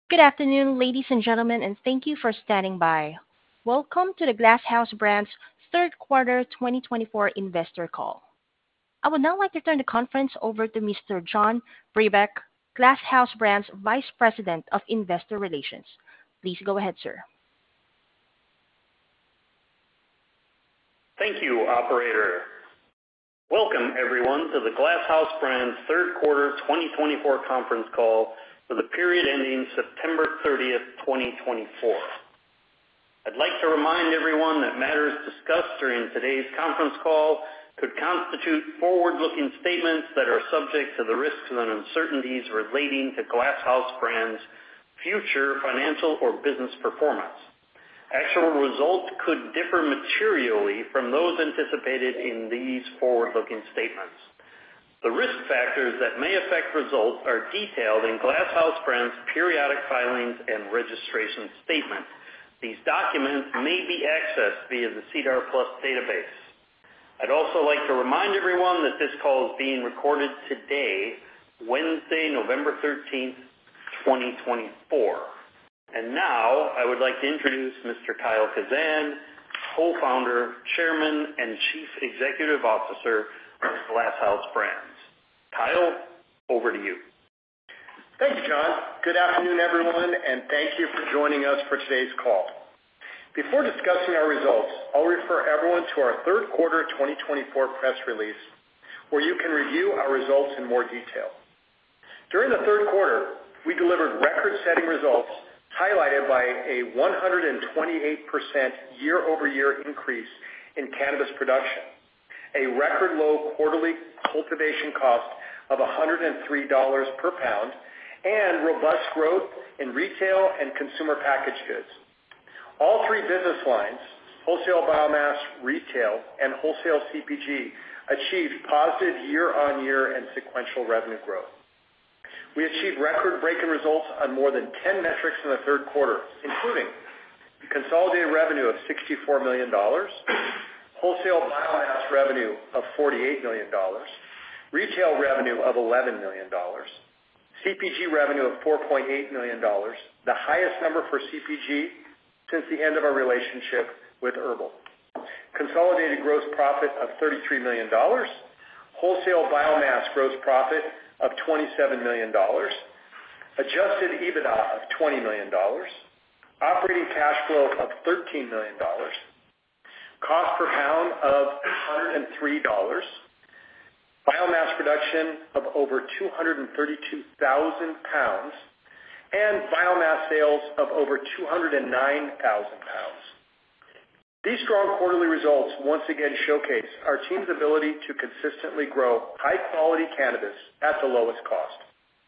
Good afternoon, ladies and gentlemen, and thank you for standing by. Welcome to the Glass House Brands third quarter 2024 investor call. I would now like to turn the conference over to Mr. John Brebeck, Glass House Brands Vice President of Investor Relations. Please go ahead, sir. Thank you, Operator. Welcome, everyone, to the Glass House Brands third quarter 2024 conference call for the period ending September 30th, 2024. I'd like to remind everyone that matters discussed during today's conference call could constitute forward-looking statements that are subject to the risks and uncertainties relating to Glass House Brands' future financial or business performance. Actual results could differ materially from those anticipated in these forward-looking statements. The risk factors that may affect results are detailed in Glass House Brands' periodic filings and registration statement. These documents may be accessed via the SEDAR+ database. I'd also like to remind everyone that this call is being recorded today, Wednesday, November 13th, 2024. And now I would like to introduce Mr. Kyle Kazan, co-founder, chairman, and chief executive officer of Glass House Brands. Kyle, over to you. Thanks, John. Good afternoon, everyone, and thank you for joining us for today's call. Before discussing our results, I'll refer everyone to our third quarter 2024 press release, where you can review our results in more detail. During the third quarter, we delivered record-setting results highlighted by a 128% year-over-year increase in cannabis production, a record low quarterly cultivation cost of $103 per pound, and robust growth in retail and consumer packaged goods. All three business lines, wholesale biomass, retail, and wholesale CPG, achieved positive year-on-year and sequential revenue growth. We achieved record-breaking results on more than 10 metrics in the third quarter, including consolidated revenue of $64 million, wholesale biomass revenue of $48 million, retail revenue of $11 million, CPG revenue of $4.8 million, the highest number for CPG since the end of our relationship with Herbl. Consolidated gross profit of $33 million, wholesale biomass gross profit of $27 million, adjusted EBITDA of $20 million, operating cash flow of $13 million, cost per pound of $103, biomass production of over 232,000 pounds, and biomass sales of over 209,000 pounds. These strong quarterly results once again showcase our team's ability to consistently grow high-quality cannabis at the lowest cost.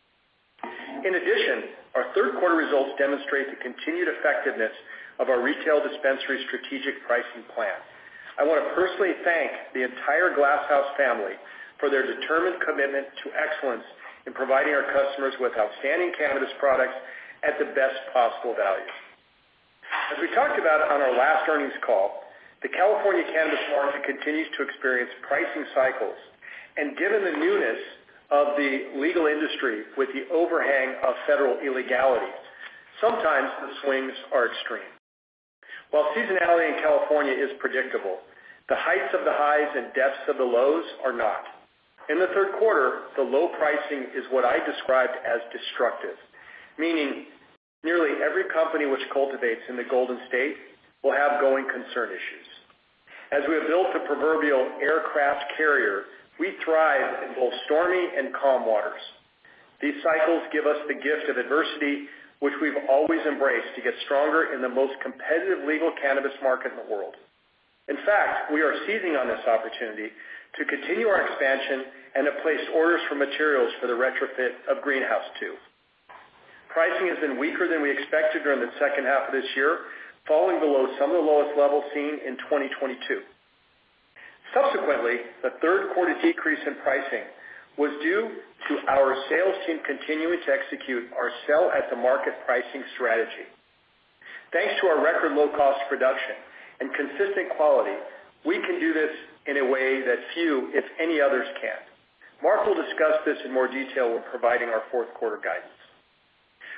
In addition, our third quarter results demonstrate the continued effectiveness of our retail dispensary strategic pricing plan. I want to personally thank the entire Glass House family for their determined commitment to excellence in providing our customers with outstanding cannabis products at the best possible value. As we talked about on our last earnings call, the California cannabis market continues to experience pricing cycles, and given the newness of the legal industry with the overhang of federal illegality, sometimes the swings are extreme. While seasonality in California is predictable, the heights of the highs and depths of the lows are not. In the third quarter, the low pricing is what I described as destructive, meaning nearly every company which cultivates in the Golden State will have going concern issues. As we have built the proverbial aircraft carrier, we thrive in both stormy and calm waters. These cycles give us the gift of adversity, which we've always embraced to get stronger in the most competitive legal cannabis market in the world. In fact, we are seizing on this opportunity to continue our expansion and have placed orders for materials for the retrofit of Greenhouse 2. Pricing has been weaker than we expected during the second half of this year, falling below some of the lowest levels seen in 2022. Subsequently, the third quarter decrease in pricing was due to our sales team continuing to execute our sell-at-the-market pricing strategy. Thanks to our record low-cost production and consistent quality, we can do this in a way that few, if any others, can. Mark will discuss this in more detail when providing our fourth quarter guidance.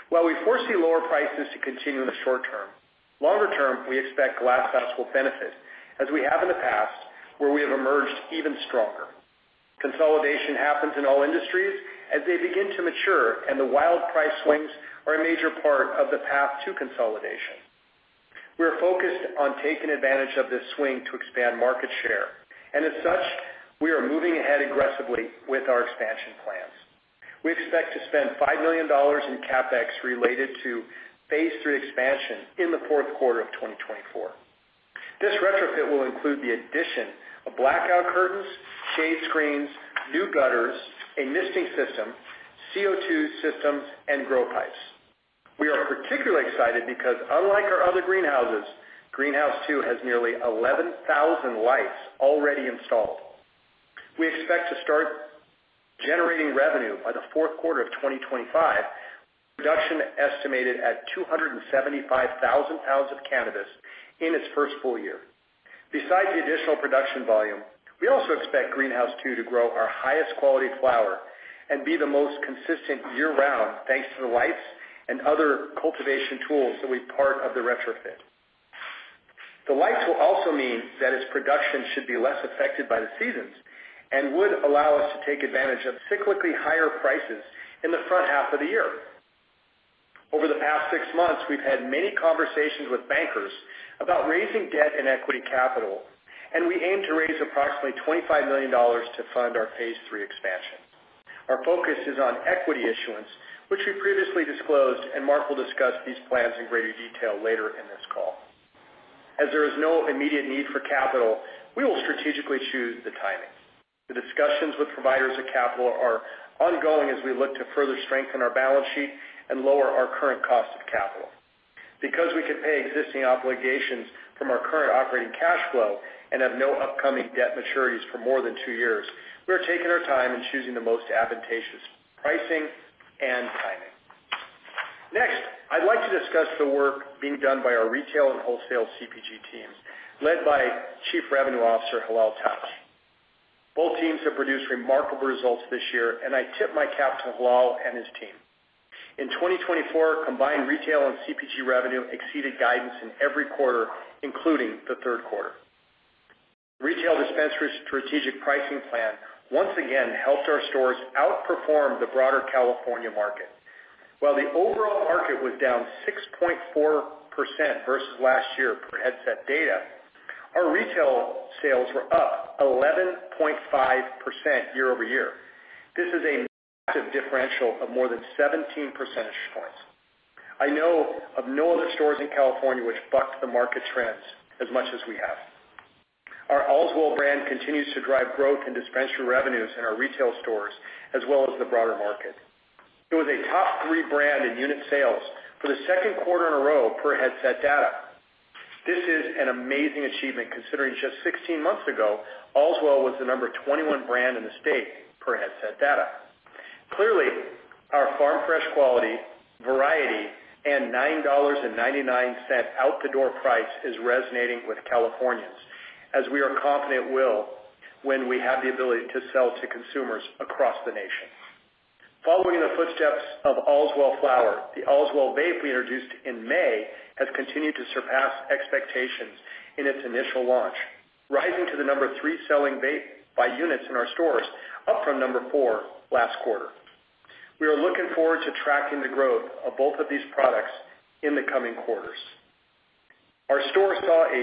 While we foresee lower prices to continue in the short term, longer term, we expect Glass House will benefit, as we have in the past, where we have emerged even stronger. Consolidation happens in all industries as they begin to mature, and the wild price swings are a major part of the path to consolidation. We are focused on taking advantage of this swing to expand market share, and as such, we are moving ahead aggressively with our expansion plans. We expect to spend $5 million in CapEx related to Phase 3 expansion in the fourth quarter of 2024. This retrofit will include the addition of blackout curtains, shade screens, new gutters, a misting system, CO2 systems, and grow pipes. We are particularly excited because, unlike our other greenhouses, Greenhouse 2 has nearly 11,000 lights already installed. We expect to start generating revenue by the fourth quarter of 2025, production estimated at 275,000 pounds of cannabis in its first full year. Besides the additional production volume, we also expect Greenhouse 2 to grow our highest quality flower and be the most consistent year-round thanks to the lights and other cultivation tools that will be part of the retrofit. The lights will also mean that its production should be less affected by the seasons and would allow us to take advantage of cyclically higher prices in the front half of the year. Over the past 6 months, we've had many conversations with bankers about raising debt and equity capital, and we aim to raise approximately $25 million to fund our Phase 3 expansion. Our focus is on equity issuance, which we previously disclosed, and Mark will discuss these plans in greater detail later in this call. As there is no immediate need for capital, we will strategically choose the timing. The discussions with providers of capital are ongoing as we look to further strengthen our balance sheet and lower our current cost of capital. Because we can pay existing obligations from our current operating cash flow and have no upcoming debt maturities for more than 2 years, we are taking our time and choosing the most advantageous pricing and timing. Next, I'd like to discuss the work being done by our retail and wholesale CPG teams, led by Chief Revenue Officer Hilal Taj. Both teams have produced remarkable results this year, and I tip my cap to Hilal and his team. In 2024, combined retail and CPG revenue exceeded guidance in every quarter, including the third quarter. Retail dispensary strategic pricing plan once again helped our stores outperform the broader California market. While the overall market was down 6.4% versus last year per Headset data, our retail sales were up 11.5% year over year. This is a massive differential of more than 17 percentage points. I know of no other stores in California which bucked the market trends as much as we have. Our Allswell brand continues to drive growth in dispensary revenues in our retail stores as well as the broader market. It was a top 3 brand in unit sales for the second quarter in a row per Headset data. This is an amazing achievement considering just 16 months ago, Allswell was the number 21 brand in the state per Headset data. Clearly, our farm fresh quality, variety, and $9.99 out-the-door price is resonating with Californians, as we are confident will when we have the ability to sell to consumers across the nation. Following in the footsteps of Allswell Flower, the Allswell Vape we introduced in May has continued to surpass expectations in its initial launch, rising to the number 3 selling vape by units in our stores, up from number 4 last quarter. We are looking forward to tracking the growth of both of these products in the coming quarters. Our store saw a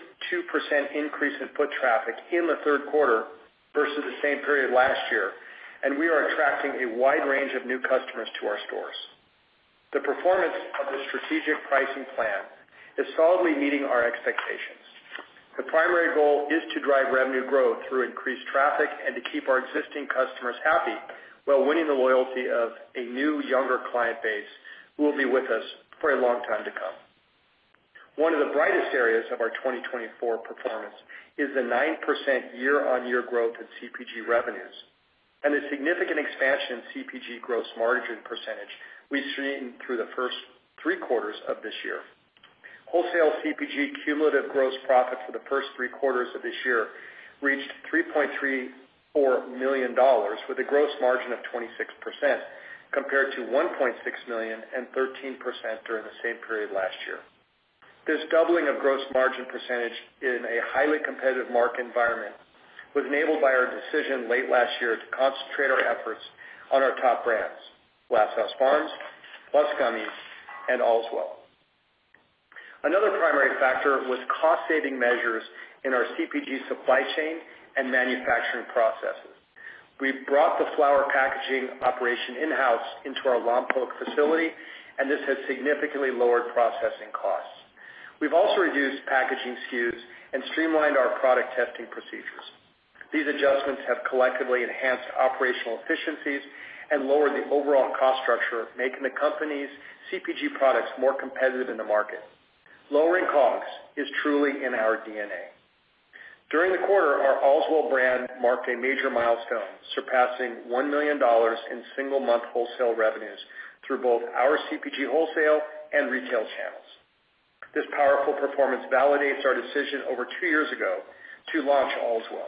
32% increase in foot traffic in the third quarter versus the same period last year, and we are attracting a wide range of new customers to our stores. The performance of the strategic pricing plan is solidly meeting our expectations. The primary goal is to drive revenue growth through increased traffic and to keep our existing customers happy while winning the loyalty of a new, younger client base who will be with us for a long time to come. One of the brightest areas of our 2024 performance is the 9% year-on-year growth in CPG revenues and the significant expansion in CPG gross margin percentage we've seen through the first 3 quarters of this year. Wholesale CPG cumulative gross profit for the first 3 quarters of this year reached $3.34 million with a gross margin of 26%, compared to $1.6 million and 13% during the same period last year. This doubling of gross margin percentage in a highly competitive market environment was enabled by our decision late last year to concentrate our efforts on our top brands, Glass House Farms, Plus Gummies, and Allswell. Another primary factor was cost-saving measures in our CPG supply chain and manufacturing processes. We brought the flower packaging operation in-house into our Lompoc facility, and this has significantly lowered processing costs. We've also reduced packaging SKUs and streamlined our product testing procedures. These adjustments have collectively enhanced operational efficiencies and lowered the overall cost structure, making the company's CPG products more competitive in the market. Lowering COGS is truly in our DNA. During the quarter, our Allswell brand marked a major milestone, surpassing $1 million in single-month wholesale revenues through both our CPG wholesale and retail channels. This powerful performance validates our decision over 2 years ago to launch Allswell.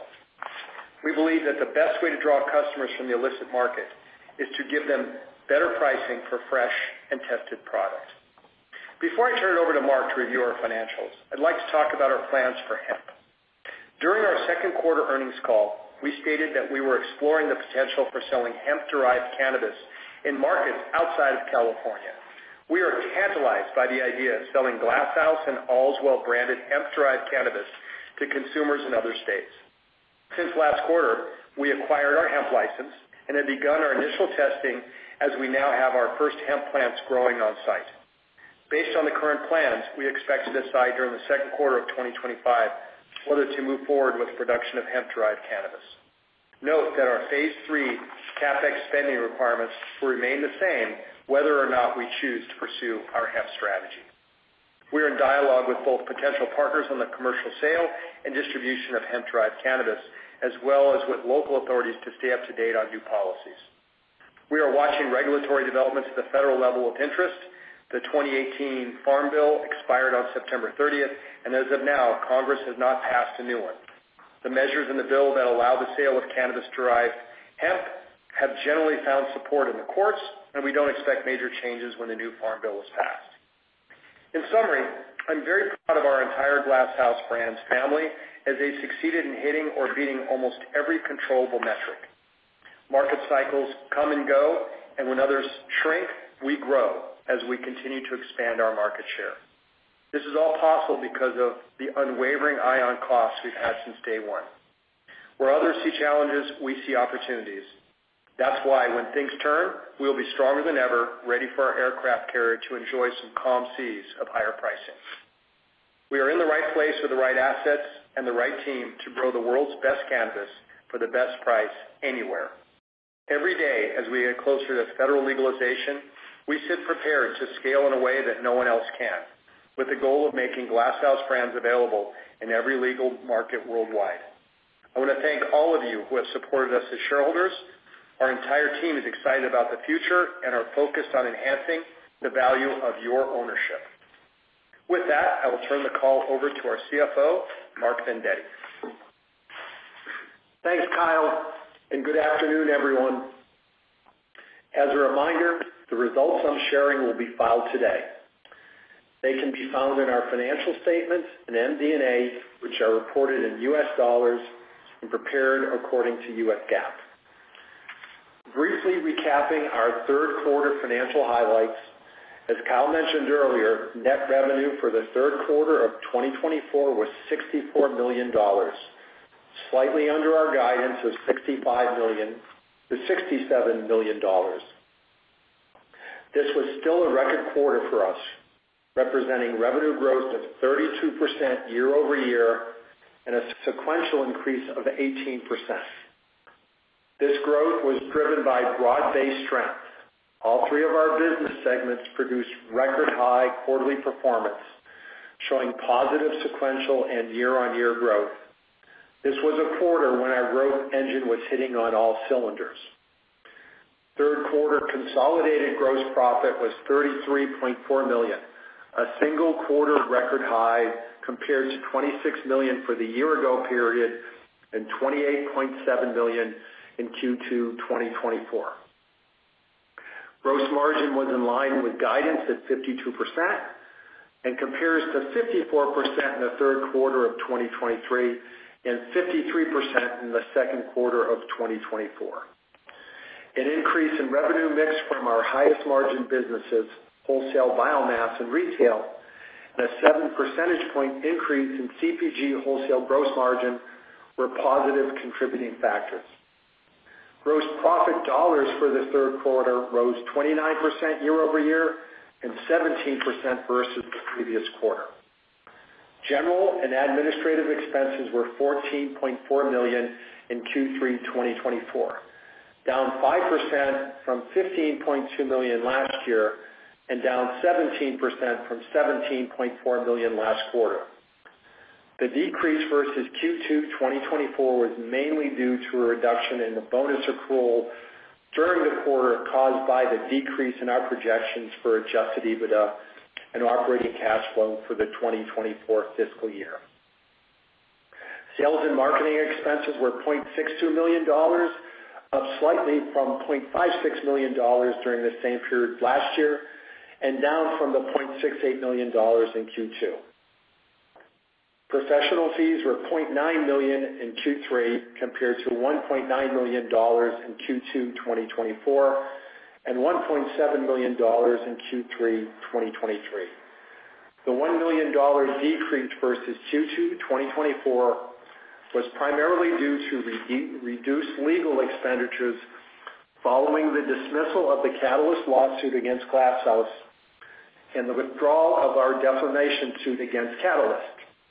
We believe that the best way to draw customers from the illicit market is to give them better pricing for fresh and tested product. Before I turn it over to Mark to review our financials, I'd like to talk about our plans for hemp. During our second quarter earnings call, we stated that we were exploring the potential for selling hemp-derived cannabis in markets outside of California. We are tantalized by the idea of selling Glass House and Allswell branded hemp-derived cannabis to consumers in other states. Since last quarter, we acquired our hemp license and have begun our initial testing as we now have our first hemp plants growing on site. Based on the current plans, we expect to decide during the second quarter of 2025 whether to move forward with production of hemp-derived cannabis. Note that our Phase 3 CapEx spending requirements will remain the same whether or not we choose to pursue our hemp strategy. We are in dialogue with both potential partners on the commercial sale and distribution of hemp-derived cannabis, as well as with local authorities to stay up to date on new policies. We are watching regulatory developments at the federal level with interest. The 2018 Farm Bill expired on September 30th, and as of now, Congress has not passed a new one. The measures in the bill that allow the sale of cannabis-derived hemp have generally found support in the courts, and we don't expect major changes when the new Farm Bill is passed. In summary, I'm very proud of our entire Glass House Brands family as they succeeded in hitting or beating almost every controllable metric. Market cycles come and go, and when others shrink, we grow as we continue to expand our market share. This is all possible because of the unwavering eye on costs we've had since day one. Where others see challenges, we see opportunities. That's why when things turn, we'll be stronger than ever, ready for our aircraft carrier to enjoy some calm seas of higher pricing. We are in the right place with the right assets and the right team to grow the world's best cannabis for the best price anywhere. Every day, as we get closer to federal legalization, we sit prepared to scale in a way that no one else can, with the goal of making Glass House Brands available in every legal market worldwide. I want to thank all of you who have supported us as shareholders. Our entire team is excited about the future and are focused on enhancing the value of your ownership. With that, I will turn the call over to our CFO, Mark Vendetti. Thanks, Kyle, and good afternoon, everyone. As a reminder, the results I'm sharing will be filed today. They can be found in our financial statements and MD&A, which are reported in U.S. dollars and prepared according to U.S. GAAP. Briefly recapping our third quarter financial highlights, as Kyle mentioned earlier, net revenue for the third quarter of 2024 was $64 million, slightly under our guidance of $65 million to $67 million. This was still a record quarter for us, representing revenue growth of 32% year over year and a sequential increase of 18%. This growth was driven by broad-based strength. All three of our business segments produced record-high quarterly performance, showing positive sequential and year-on-year growth. This was a quarter when our growth engine was hitting on all cylinders. Third quarter consolidated gross profit was $33.4 million, a single quarter record high compared to $26 million for the year-ago period and $28.7 million in Q2 2024. Gross margin was in line with guidance at 52% and compares to 54% in the third quarter of 2023 and 53% in the second quarter of 2024. An increase in revenue mix from our highest margin businesses, wholesale biomass and retail, and a 7 percentage point increase in CPG wholesale gross margin were positive contributing factors. Gross profit dollars for the third quarter rose 29% year over year and 17% versus the previous quarter. General and administrative expenses were $14.4 million in Q3 2024, down 5% from $15.2 million last year and down 17% from $17.4 million last quarter. The decrease versus Q2 2024 was mainly due to a reduction in the bonus accrual during the quarter caused by the decrease in our projections for adjusted EBITDA and operating cash flow for the 2024 fiscal year. Sales and marketing expenses were $0.62 million, up slightly from $0.56 million during the same period last year and down from the $0.68 million in Q2. Professional fees were $0.9 million in Q3 compared to $1.9 million in Q2 2024 and $1.7 million in Q3 2023. The $1 million decrease versus Q2 2024 was primarily due to reduced legal expenditures following the dismissal of the Catalyst lawsuit against Glass House and the withdrawal of our defamation suit against Catalyst.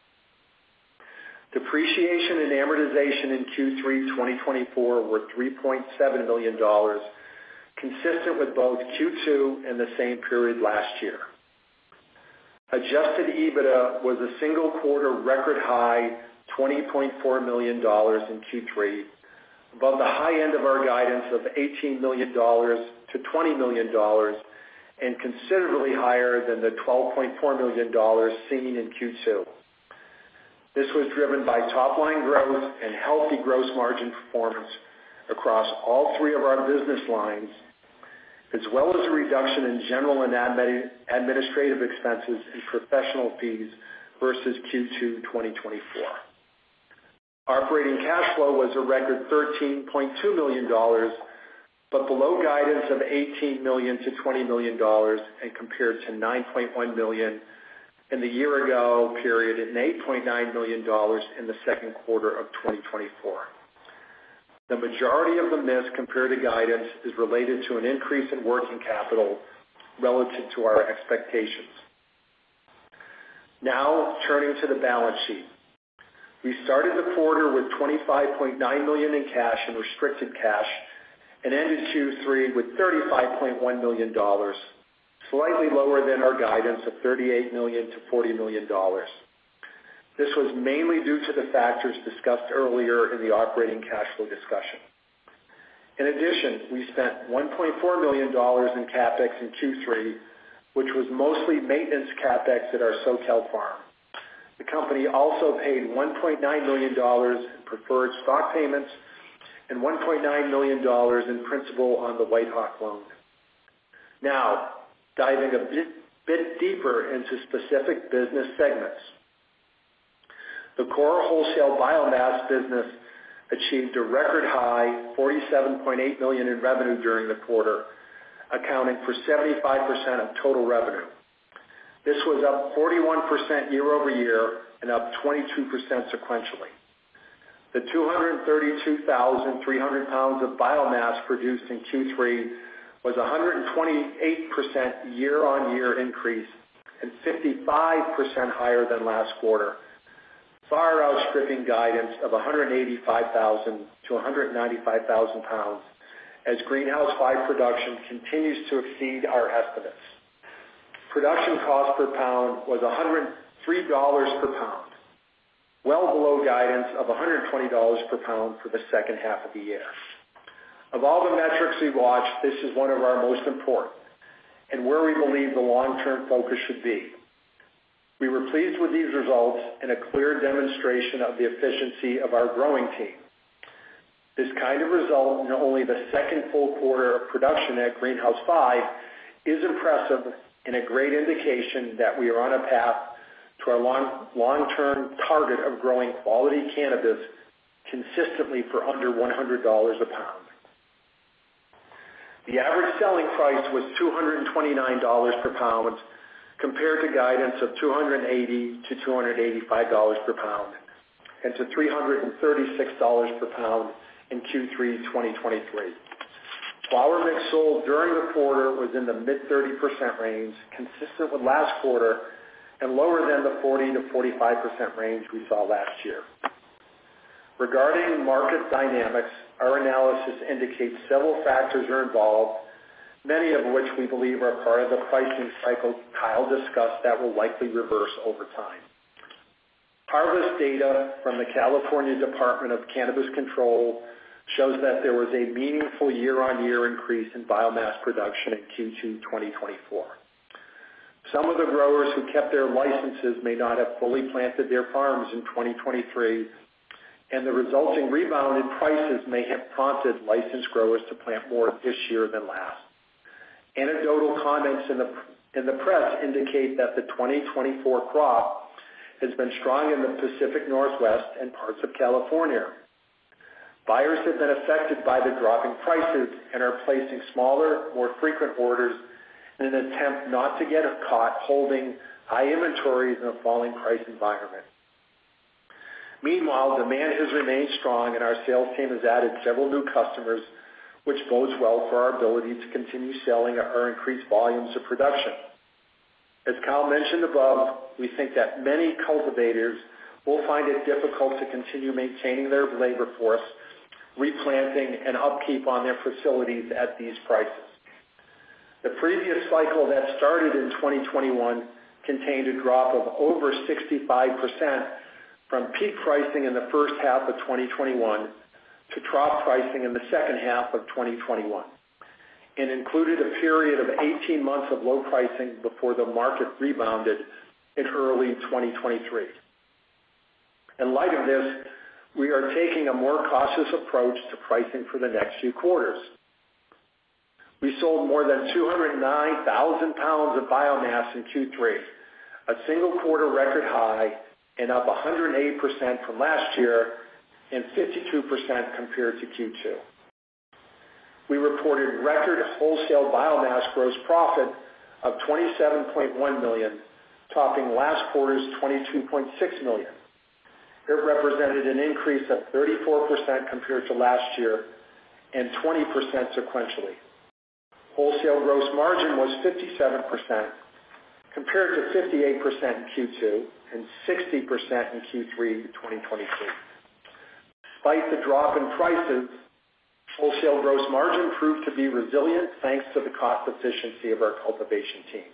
Depreciation and amortization in Q3 2024 were $3.7 million, consistent with both Q2 and the same period last year. Adjusted EBITDA was a single quarter record high $20.4 million in Q3, above the high end of our guidance of $18 million to $20 million and considerably higher than the $12.4 million seen in Q2. This was driven by top-line growth and healthy gross margin performance across all three of our business lines, as well as a reduction in general and administrative expenses and professional fees versus Q2 2024. Operating cash flow was a record $13.2 million, but below guidance of $18 million to $20 million and compared to $9.1 million in the year-ago period and $8.9 million in the second quarter of 2024. The majority of the miss compared to guidance is related to an increase in working capital relative to our expectations. Now, turning to the balance sheet. We started the quarter with $25.9 million in cash and restricted cash and ended Q3 with $35.1 million, slightly lower than our guidance of $38 million to $40 million. This was mainly due to the factors discussed earlier in the operating cash flow discussion. In addition, we spent $1.4 million in CapEx in Q3, which was mostly maintenance CapEx at our SoCal farm. The company also paid $1.9 million in preferred stock payments and $1.9 million in principal on the Whitehawk loan. Now, diving a bit deeper into specific business segments. The core wholesale biomass business achieved a record high $47.8 million in revenue during the quarter, accounting for 75% of total revenue. This was up 41% year over year and up 22% sequentially. The 232,300 pounds of biomass produced in Q3 was a 128% year-on-year increase and 55% higher than last quarter, far outstripping guidance of 185,000 to 195,000 pounds as Greenhouse 5 production continues to exceed our estimates. Production cost per pound was $103 per pound, well below guidance of $120 per pound for the second half of the year. Of all the metrics we watch, this is one of our most important and where we believe the long-term focus should be. We were pleased with these results and a clear demonstration of the efficiency of our growing team. This kind of result in only the second full quarter of production at Greenhouse 5 is impressive and a great indication that we are on a path to our long-term target of growing quality cannabis consistently for under $100 a pound. The average selling price was $229 per pound compared to guidance of $280 to $285 per pound and to $336 per pound in Q3 2023. Flower mix sold during the quarter was in the mid-30% range, consistent with last quarter, and lower than the 40 to 45% range we saw last year. Regarding market dynamics, our analysis indicates several factors are involved, many of which we believe are part of the pricing cycle Kyle discussed that will likely reverse over time. Harvest data from the California Department of Cannabis Control shows that there was a meaningful year-on-year increase in biomass production in Q2 2024. Some of the growers who kept their licenses may not have fully planted their farms in 2023, and the resulting rebound in prices may have prompted licensed growers to plant more this year than last. Anecdotal comments in the press indicate that the 2024 crop has been strong in the Pacific Northwest and parts of California. Buyers have been affected by the dropping prices and are placing smaller, more frequent orders in an attempt not to get caught holding high inventories in a falling price environment. Meanwhile, demand has remained strong and our sales team has added several new customers, which bodes well for our ability to continue selling our increased volumes of production. As Kyle mentioned above, we think that many cultivators will find it difficult to continue maintaining their labor force, replanting, and upkeep on their facilities at these prices. The previous cycle that started in 2021 contained a drop of over 65% from peak pricing in the first half of 2021 to trough pricing in the second half of 2021, and included a period of 18 months of low pricing before the market rebounded in early 2023. In light of this, we are taking a more cautious approach to pricing for the next few quarters. We sold more than 209,000 pounds of biomass in Q3, a single quarter record high and up 108% from last year and 52% compared to Q2. We reported record wholesale biomass gross profit of $27.1 million, topping last quarter's $22.6 million. It represented an increase of 34% compared to last year and 20% sequentially. Wholesale gross margin was 57% compared to 58% in Q2 and 60% in Q3 2023. Despite the drop in prices, wholesale gross margin proved to be resilient thanks to the cost efficiency of our cultivation team.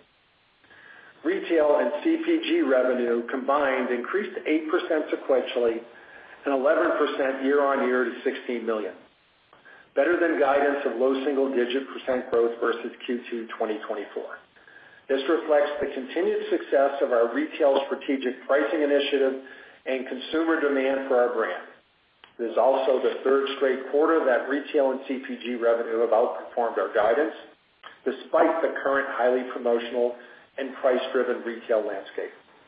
Retail and CPG revenue combined increased 8% sequentially and 11% year-on-year to $16 million, better than guidance of low single-digit % growth versus Q2 2024. This reflects the continued success of our retail strategic pricing initiative and consumer demand for our brand. It is also the third straight quarter that retail and CPG revenue have outperformed our guidance, despite the current highly promotional and price-driven retail landscape.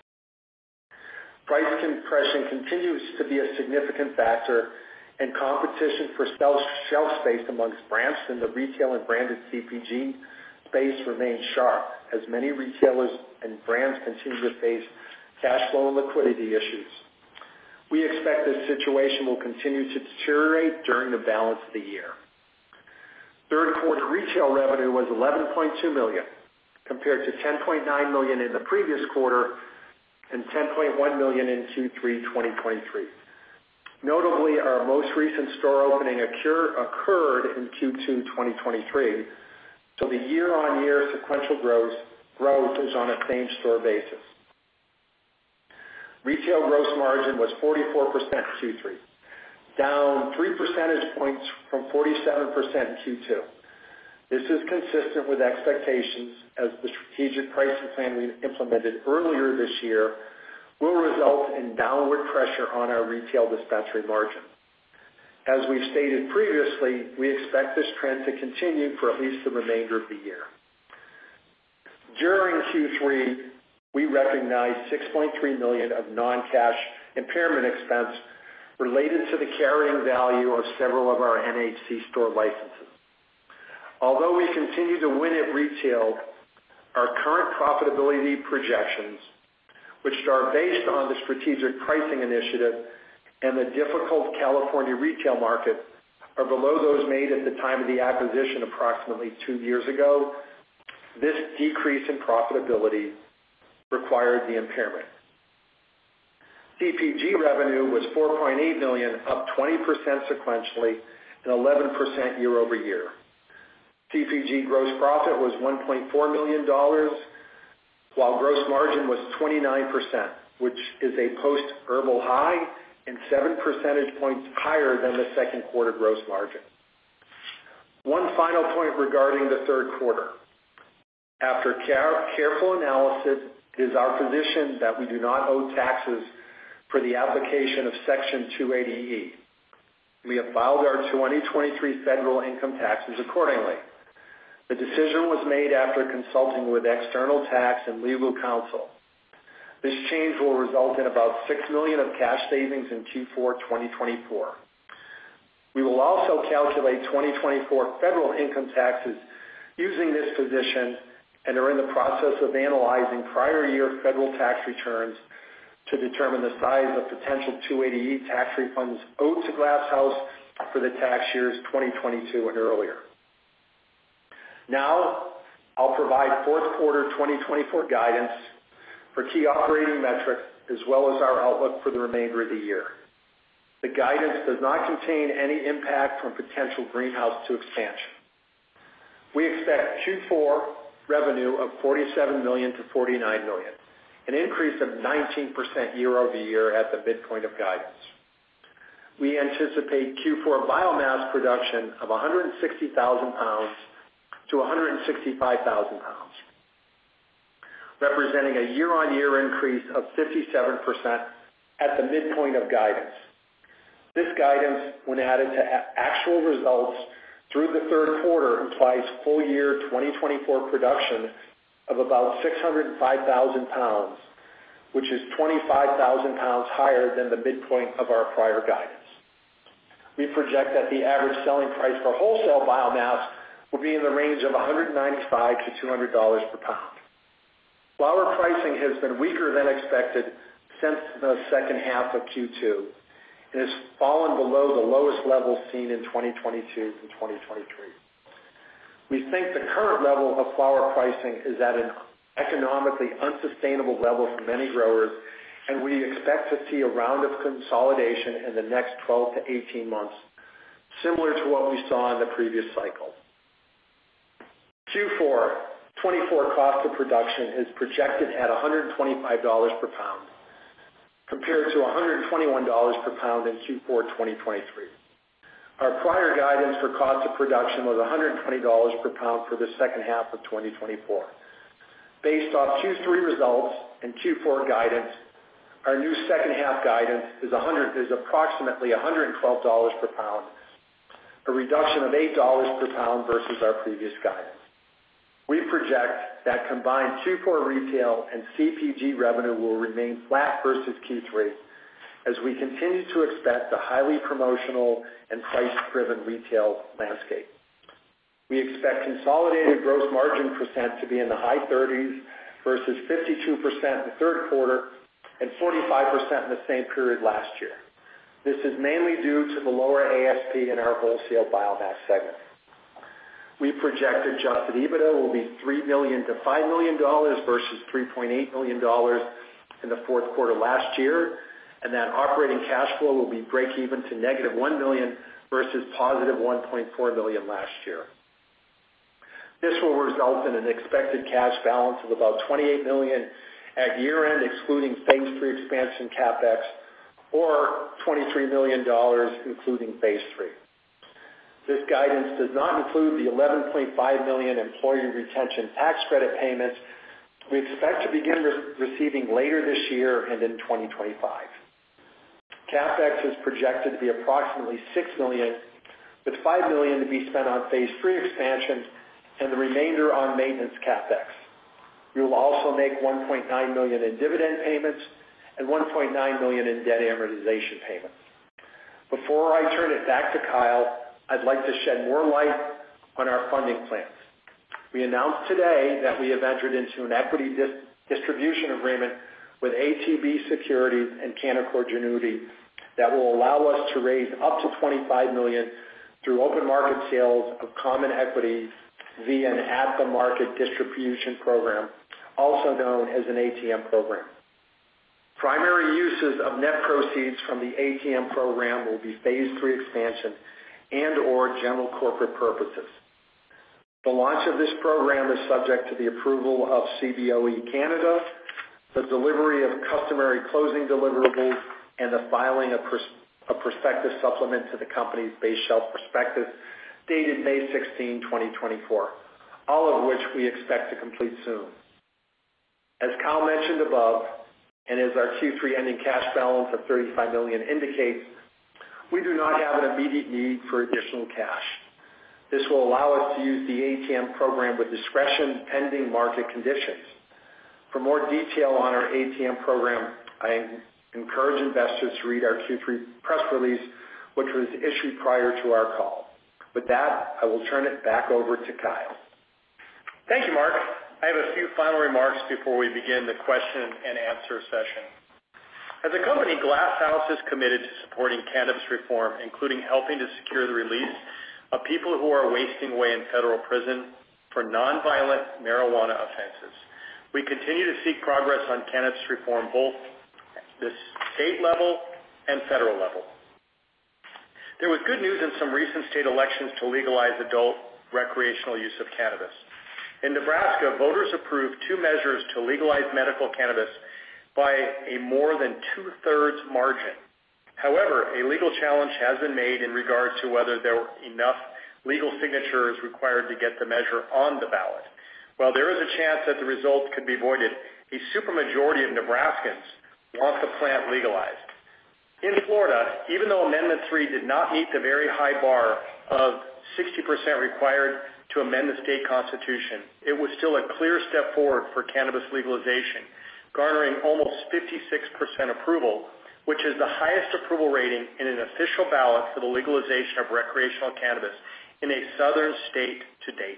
Price compression continues to be a significant factor, and competition for shelf space amongst brands in the retail and branded CPG space remains sharp, as many retailers and brands continue to face cash flow and liquidity issues. We expect this situation will continue to deteriorate during the balance of the year. Third quarter retail revenue was $11.2 million, compared to $10.9 million in the previous quarter and $10.1 million in Q3 2023. Notably, our most recent store opening occurred in Q2 2023, so the year-on-year sequential growth is on a same-store basis. Retail gross margin was 44% in Q3, down 3 percentage points from 47% in Q2. This is consistent with expectations, as the strategic pricing plan we implemented earlier this year will result in downward pressure on our retail dispensary margin. As we've stated previously, we expect this trend to continue for at least the remainder of the year. During Q3, we recognized $6.3 million of non-cash impairment expense related to the carrying value of several of our NHC store licenses. Although we continue to win at retail, our current profitability projections, which are based on the strategic pricing initiative and the difficult California retail market, are below those made at the time of the acquisition approximately 2 years ago. This decrease in profitability required the impairment. CPG revenue was $4.8 million, up 20% sequentially and 11% year over year. CPG gross profit was $1.4 million, while gross margin was 29%, which is a post-Herbal high and 7 percentage points higher than the second quarter gross margin. One final point regarding the third quarter. After careful analysis, it is our position that we do not owe taxes for the application of Section 280E. We have filed our 2023 federal income taxes accordingly. The decision was made after consulting with external tax and legal counsel. This change will result in about $6 million of cash savings in Q4 2024. We will also calculate 2024 federal income taxes using this position and are in the process of analyzing prior year federal tax returns to determine the size of potential 280E tax refunds owed to Glass House for the tax years 2022 and earlier. Now, I'll provide fourth quarter 2024 guidance for key operating metrics as well as our outlook for the remainder of the year. The guidance does not contain any impact from potential Greenhouse 2 expansion. We expect Q4 revenue of $47 million to $49 million, an increase of 19% year over year at the midpoint of guidance. We anticipate Q4 biomass production of 160,000 pounds to 165,000 pounds, representing a year-on-year increase of 57% at the midpoint of guidance. This guidance, when added to actual results through the third quarter, implies full year 2024 production of about 605,000 pounds, which is 25,000 pounds higher than the midpoint of our prior guidance. We project that the average selling price for wholesale biomass will be in the range of $195 to $200 per pound. Flower pricing has been weaker than expected since the second half of Q2 and has fallen below the lowest levels seen in 2022 and 2023. We think the current level of flower pricing is at an economically unsustainable level for many growers, and we expect to see a round of consolidation in the next 12 to 18 months, similar to what we saw in the previous cycle. Q4 24 cost of production is projected at $125 per pound, compared to $121 per pound in Q4 2023. Our prior guidance for cost of production was $120 per pound for the second half of 2024. Based off Q3 results and Q4 guidance, our new second half guidance is approximately $112 per pound, a reduction of $8 per pound versus our previous guidance. We project that combined Q4 retail and CPG revenue will remain flat versus Q3, as we continue to expect a highly promotional and price-driven retail landscape. We expect consolidated gross margin percent to be in the high 30s versus 52% in the third quarter and 45% in the same period last year. This is mainly due to the lower ASP in our wholesale biomass segment. We project adjusted EBITDA will be $3 million to $5 million versus $3.8 million in the fourth quarter last year, and that operating cash flow will be break even to negative $1 million versus positive $1.4 million last year. This will result in an expected cash balance of about $28 million at year-end, excluding Phase 3 expansion CapEx, or $23 million including Phase 3. This guidance does not include the $11.5 million employee retention tax credit payments we expect to begin receiving later this year and in 2025. CapEx is projected to be approximately $6 million, with $5 million to be spent on Phase 3 expansion and the remainder on maintenance CapEx. We will also make $1.9 million in dividend payments and $1.9 million in debt amortization payments. Before I turn it back to Kyle, I'd like to shed more light on our funding plans. We announced today that we have entered into an equity distribution agreement with ATB Securities and Canaccord Genuity that will allow us to raise up to $25 million through open market sales of common equity via an at-the-market distribution program, also known as an ATM program. Primary uses of net proceeds from the ATM program will be Phase 3 expansion and/or general corporate purposes. The launch of this program is subject to the approval of CBOE Canada, the delivery of customary closing deliverables, and the filing of a prospectus supplement to the company's base shelf prospectus dated May 16, 2024, all of which we expect to complete soon. As Kyle mentioned above, and as our Q3 ending cash balance of $35 million indicates, we do not have an immediate need for additional cash. This will allow us to use the ATM program with discretion pending market conditions. For more detail on our ATM program, I encourage investors to read our Q3 press release, which was issued prior to our call. With that, I will turn it back over to Kyle. Thank you, Mark. I have a few final remarks before we begin the question and answer session. As a company, Glass House is committed to supporting cannabis reform, including helping to secure the release of people who are wasting away in federal prison for nonviolent marijuana offenses. We continue to seek progress on cannabis reform, both the state level and federal level. There was good news in some recent state elections to legalize adult recreational use of cannabis. In Nebraska, voters approved two measures to legalize medical cannabis by a more than two-thirds margin. However, a legal challenge has been made in regard to whether there were enough legal signatures required to get the measure on the ballot. While there is a chance that the results could be voided, a supermajority of Nebraskans want the plant legalized. In Florida, even though Amendment 3 did not meet the very high bar of 60% required to amend the state constitution, it was still a clear step forward for cannabis legalization, garnering almost 56% approval, which is the highest approval rating in an official ballot for the legalization of recreational cannabis in a southern state to date.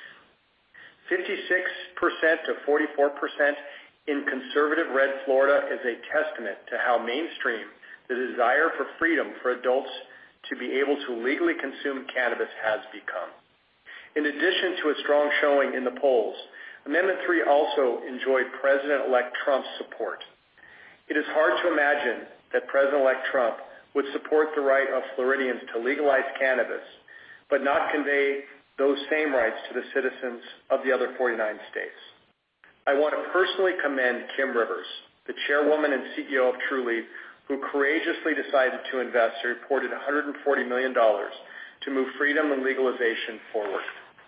56% to 44% in conservative red Florida is a testament to how mainstream the desire for freedom for adults to be able to legally consume cannabis has become. In addition to a strong showing in the polls, Amendment 3 also enjoyed President-elect Trump's support. It is hard to imagine that President-elect Trump would support the right of Floridians to legalize cannabis, but not convey those same rights to the citizens of the other 49 states. I want to personally commend Kim Rivers, the chairwoman and CEO of Trulieve, who courageously decided to invest a reported $140 million to move freedom and legalization forward.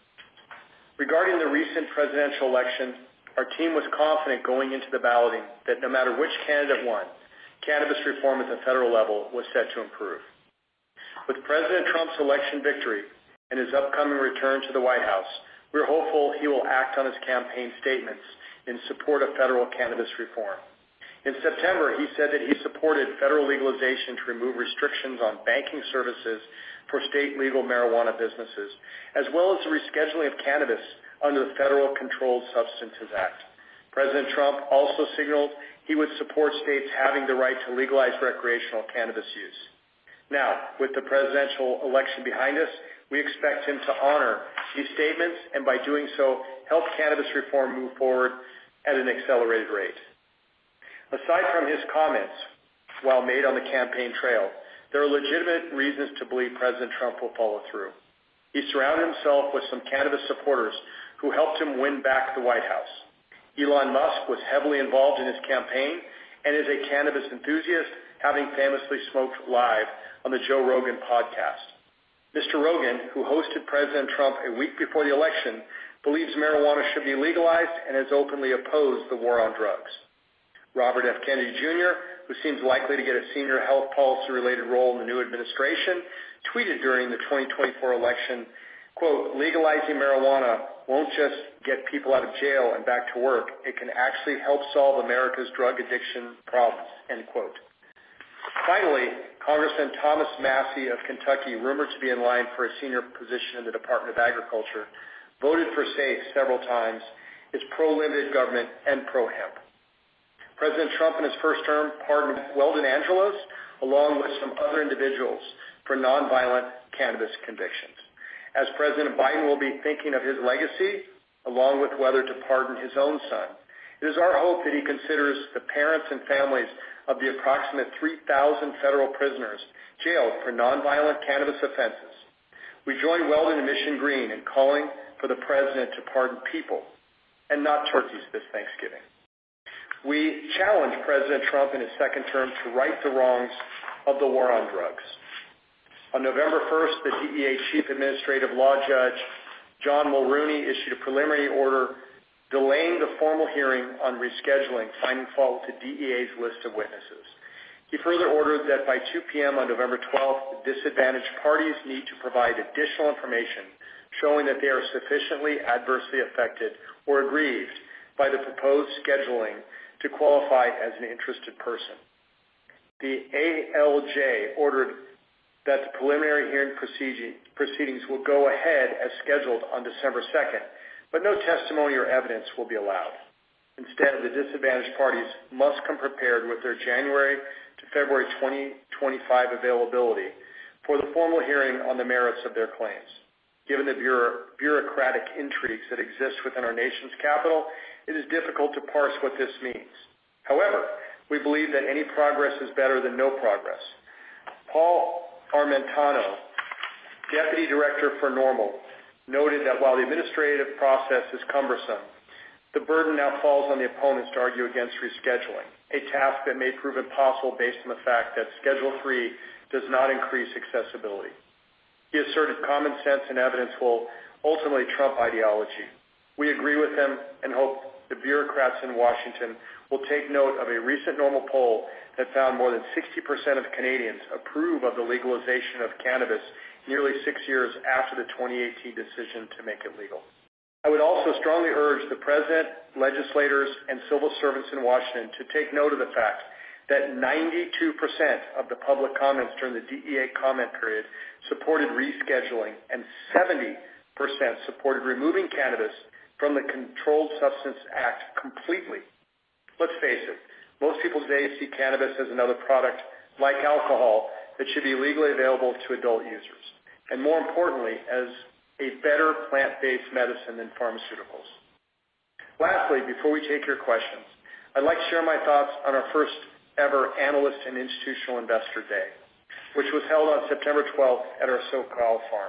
Regarding the recent presidential election, our team was confident going into the balloting that no matter which candidate won, cannabis reform at the federal level was set to improve. With President Trump's election victory and his upcoming return to the White House, we're hopeful he will act on his campaign statements in support of federal cannabis reform. In September, he said that he supported federal legalization to remove restrictions on banking services for state legal marijuana businesses, as well as the rescheduling of cannabis under the Federal Controlled Substances Act. President Trump also signaled he would support states having the right to legalize recreational cannabis use. Now, with the presidential election behind us, we expect him to honor these statements and by doing so, help cannabis reform move forward at an accelerated rate. Aside from his comments, while made on the campaign trail, there are legitimate reasons to believe President Trump will follow through. He surrounded himself with some cannabis supporters who helped him win back the White House. Elon Musk was heavily involved in his campaign and is a cannabis enthusiast, having famously smoked live on the Joe Rogan podcast. Mr. Rogan, who hosted President Trump a week before the election, believes marijuana should be legalized and has openly opposed the war on drugs. Robert F. Kennedy Jr., who seems likely to get a senior health policy-related role in the new administration, tweeted during the 2024 election, quote, "Legalizing marijuana won't just get people out of jail and back to work. It can actually help solve America's drug addiction problems," end quote. Finally, Congressman Thomas Massie of Kentucky, rumored to be in line for a senior position in the Department of Agriculture, voted for SAFE several times, is pro-limited government and pro-hemp. President Trump in his first term pardoned Weldon Angelos, along with some other individuals, for nonviolent cannabis convictions. As President Biden will be thinking of his legacy, along with whether to pardon his own son, it is our hope that he considers the parents and families of the approximate 3,000 federal prisoners jailed for nonviolent cannabis offenses. We join Weldon and Mission Green in calling for the president to pardon people and not turkeys this Thanksgiving. We challenge President Trump in his second term to right the wrongs of the war on drugs. On November 1st, the DEA Chief Administrative Law Judge John Mulrooney issued a preliminary order delaying the formal hearing on rescheduling, finding fault with the DEA's list of witnesses. He further ordered that by 2 p.m. on November 12th, the disadvantaged parties need to provide additional information showing that they are sufficiently adversely affected or aggrieved by the proposed scheduling to qualify as an interested person. The ALJ ordered that the preliminary hearing proceedings will go ahead as scheduled on December 2nd, but no testimony or evidence will be allowed. Instead, the disadvantaged parties must come prepared with their January to February 2025 availability for the formal hearing on the merits of their claims. Given the bureaucratic intrigues that exist within our nation's capital, it is difficult to parse what this means. However, we believe that any progress is better than no progress. Paul Armentano, Deputy Director for NORML, noted that while the administrative process is cumbersome, the burden now falls on the opponents to argue against rescheduling, a task that may prove impossible based on the fact that Schedule 3 does not increase accessibility. He asserted common sense and evidence will ultimately trump ideology. We agree with him and hope the bureaucrats in Washington will take note of a recent NORML poll that found more than 60% of Canadians approve of the legalization of cannabis nearly 6 years after the 2018 decision to make it legal. I would also strongly urge the President, legislators, and civil servants in Washington to take note of the fact that 92% of the public comments during the DEA comment period supported rescheduling and 70% supported removing cannabis from the Controlled Substance Act completely. Let's face it, most people today see cannabis as another product, like alcohol, that should be legally available to adult users, and more importantly, as a better plant-based medicine than pharmaceuticals. Lastly, before we take your questions, I'd like to share my thoughts on our first ever Analyst and Institutional Investor Day, which was held on September 12th at our SoCal farm.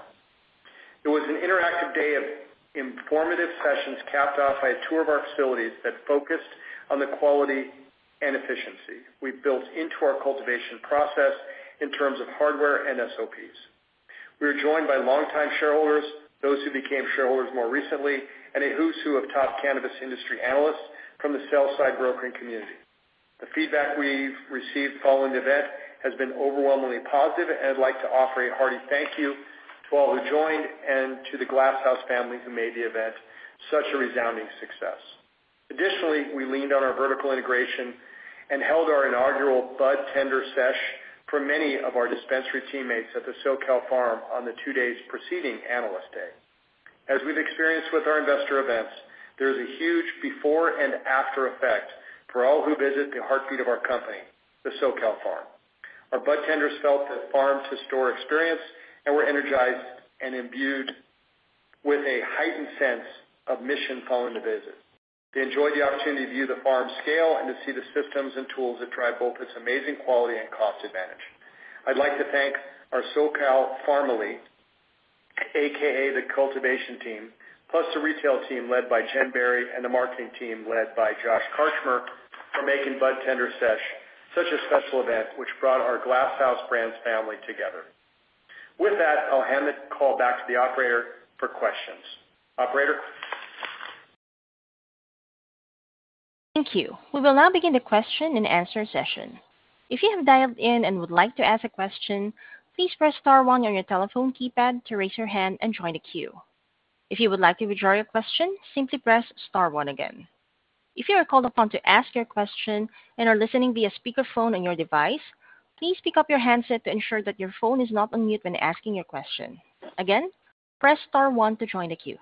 It was an interactive day of informative sessions capped off by a tour of our facilities that focused on the quality and efficiency we've built into our cultivation process in terms of hardware and SOPs. We were joined by longtime shareholders, those who became shareholders more recently, and a who's who of top cannabis industry analysts from the sell-side brokering community. The feedback we've received following the event has been overwhelmingly positive, and I'd like to offer a hearty thank you to all who joined and to the Glass House family who made the event such a resounding success. Additionally, we leaned on our vertical integration and held our inaugural Bud Tender Sesh for many of our dispensary teammates at the SoCal farm on the 2 days preceding Analyst Day. As we've experienced with our investor events, there is a huge before and after effect for all who visit the heartbeat of our company, the SoCal farm. Our bud tenders felt the farm-to-store experience and were energized and imbued with a heightened sense of mission following the visit. They enjoyed the opportunity to view the farm scale and to see the systems and tools that drive both its amazing quality and cost advantage. I'd like to thank our SoCal Farmily, a.k.a. the cultivation team, plus the retail team led by Jen Berry and the marketing team led by Josh Karchmer for making Bud Tender Sesh such a special event which brought our Glass House Brands family together. With that, I'll hand the call back to the operator for questions. Operator? Thank you. We will now begin the question and answer session. If you have dialed in and would like to ask a question, please press star one on your telephone keypad to raise your hand and join the queue. If you would like to withdraw your question, simply press star one again. If you are called upon to ask your question and are listening via speakerphone on your device, please pick up your handset to ensure that your phone is not on mute when asking your question. Again, press star one to join the queue.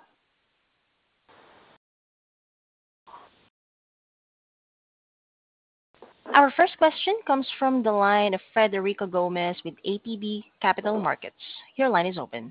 Our first question comes from the line of Frederico Gomes with ATB Capital Markets. Your line is open.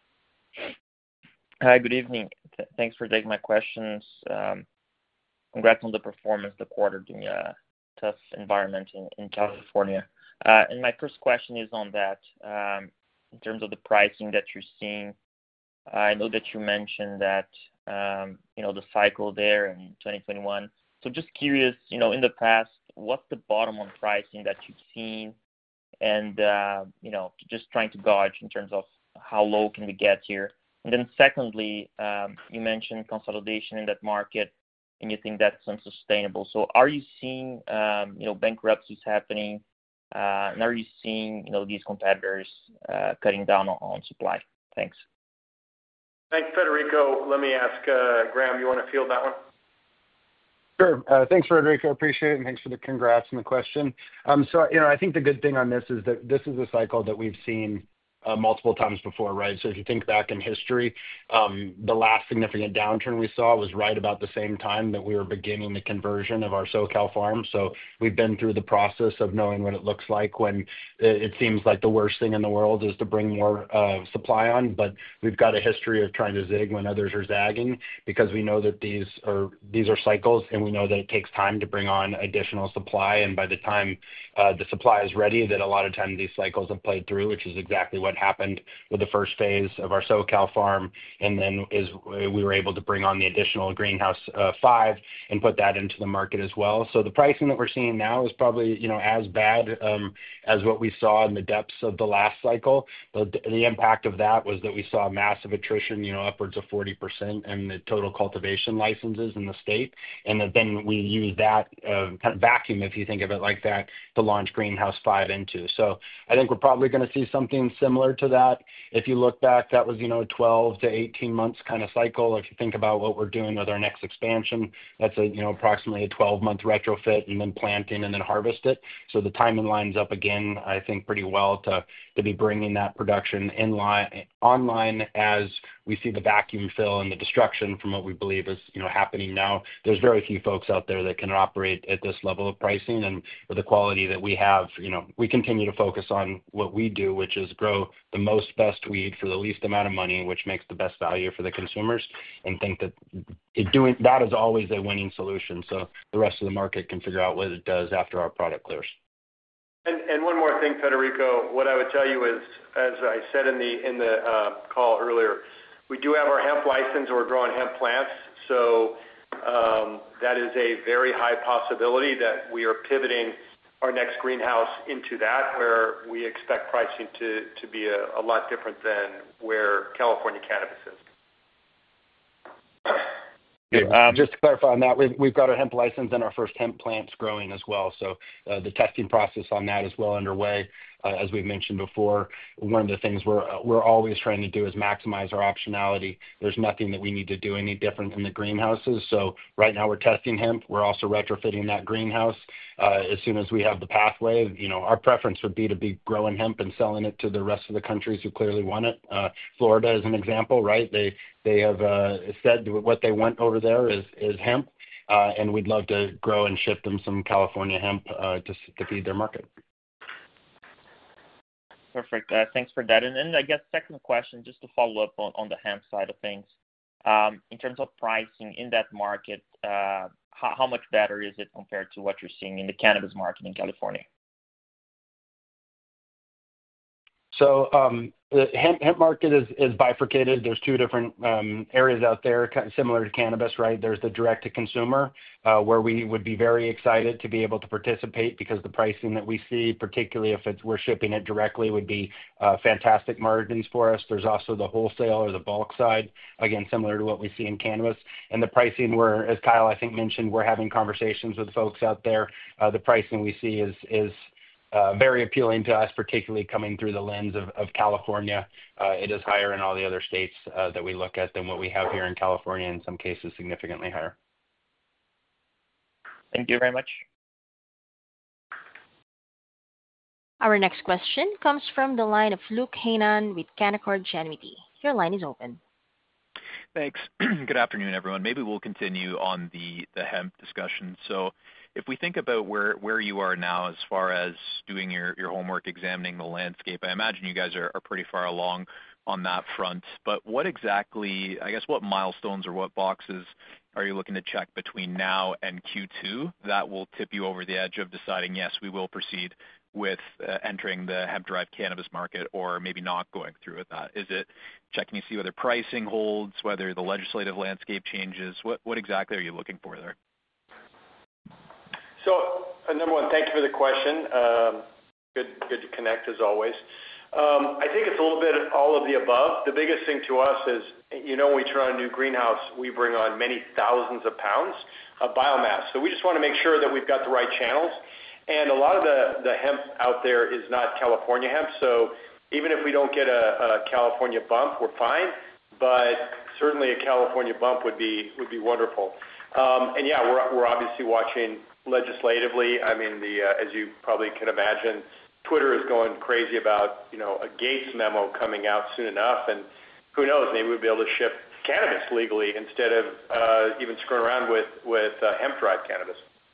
Hi, good evening. Thanks for taking my questions. Congrats on the performance of the quarter during a tough environment in California. And my first question is on that, in terms of the pricing that you're seeing. I know that you mentioned that, the cycle there in 2021. So just curious, in the past, what's the bottom on pricing that you've seen? And, just trying to gauge in terms of how low can we get here. And then secondly, you mentioned consolidation in that market, and you think that's unsustainable. So are you seeing, bankruptcies happening? And are you seeing, these competitors cutting down on supply? Thanks. Thanks, Federico. Let me ask Graham, you want to field that one? Sure. Thanks, Federico. Appreciate it, and thanks for the congrats and the question. I think the good thing on this is that this is a cycle that we've seen multiple times before, right? So if you think back in history, the last significant downturn we saw was right about the same time that we were beginning the conversion of our SoCal farm. So we've been through the process of knowing what it looks like when it seems like the worst thing in the world is to bring more supply on. But we've got a history of trying to zig when others are zagging, because we know that these are cycles, and we know that it takes time to bring on additional supply. And by the time the supply is ready, that a lot of times these cycles have played through, which is exactly what happened with the first phase of our SoCal farm. And then we were able to bring on the additional Greenhouse 5 and put that into the market as well. So the pricing that we're seeing now is probably, as bad as what we saw in the depths of the last cycle. The impact of that was that we saw massive attrition, upwards of 40% in the total cultivation licenses in the state. And then we use that kind of vacuum, if you think of it like that, to launch Greenhouse 5 into. So I think we're probably going to see something similar to that. If you look back, that was, 12 to 18 months kind of cycle. If you think about what we're doing with our next expansion, that's approximately a 12-month retrofit and then planting and then harvest it. So the timing lines up again, I think, pretty well to be bringing that production online as we see the vacuum fill and the destruction from what we believe is, happening now. There's very few folks out there that can operate at this level of pricing, and with the quality that we have, we continue to focus on what we do, which is grow the most best weed for the least amount of money, which makes the best value for the consumers, and think that doing that is always a winning solution. So the rest of the market can figure out what it does after our product clears. And one more thing, Federico, what I would tell you is, as I said in the call earlier, we do have our hemp license, or we're growing hemp plants. So that is a very high possibility that we are pivoting our next greenhouse into that, where we expect pricing to be a lot different than where California cannabis is. Just to clarify on that, we've got our hemp license and our first hemp plants growing as well. So the testing process on that is well underway. As we've mentioned before, one of the things we're always trying to do is maximize our optionality. There's nothing that we need to do any different in the greenhouses. So right now we're testing hemp. We're also retrofitting that greenhouse. As soon as we have the pathway, our preference would be to be growing hemp and selling it to the rest of the countries who clearly want it. Florida is an example, right? They have said what they want over there is hemp, and we'd love to grow and ship them some California hemp to feed their market. Perfect. Thanks for that. And then I guess second question, just to follow up on the hemp side of things. In terms of pricing in that market, how much better is it compared to what you're seeing in the cannabis market in California? So The hemp market is bifurcated. There's two different areas out there, kind of similar to cannabis, right? There's the direct-to-consumer, where we would be very excited to be able to participate because the pricing that we see, particularly if we're shipping it directly, would be fantastic margins for us. There's also the wholesale or the bulk side, again, similar to what we see in cannabis. And the pricing, as Kyle, I think, mentioned, we're having conversations with folks out there. The pricing we see is very appealing to us, particularly coming through the lens of California. It is higher in all the other states that we look at than what we have here in California, in some cases significantly higher. Thank you very much. Our next question comes from the line of Luke Hannan with Canaccord Genuity. Your line is open. Thanks. Good afternoon, everyone. Maybe we'll continue on the hemp discussion. So if we think about where you are now as far as doing your homework, examining the landscape, I imagine you guys are pretty far along on that front. But what exactly, I guess, what milestones or what boxes are you looking to check between now and Q2 that will tip you over the edge of deciding, yes, we will proceed with entering the hemp-derived cannabis market, or maybe not going through with that? Is it checking to see whether pricing holds, whether the legislative landscape changes? What exactly are you looking for there? So, number one, thank you for the question. Good to connect as always. I think it's a little bit all of the above. The biggest thing to us is, when we turn on a new greenhouse, we bring on many thousands of pounds of biomass. So we just want to make sure that we've got the right channels. And a lot of the hemp out there is not California hemp. So even if we don't get a California bump, we're fine. But certainly a California bump would be wonderful. And yeah, we're obviously watching legislatively. I mean, as you probably can imagine, Twitter is going crazy about a Gates memo coming out soon enough, and who knows, maybe we'll be able to ship cannabis legally instead of even screwing around with hemp-derived cannabis.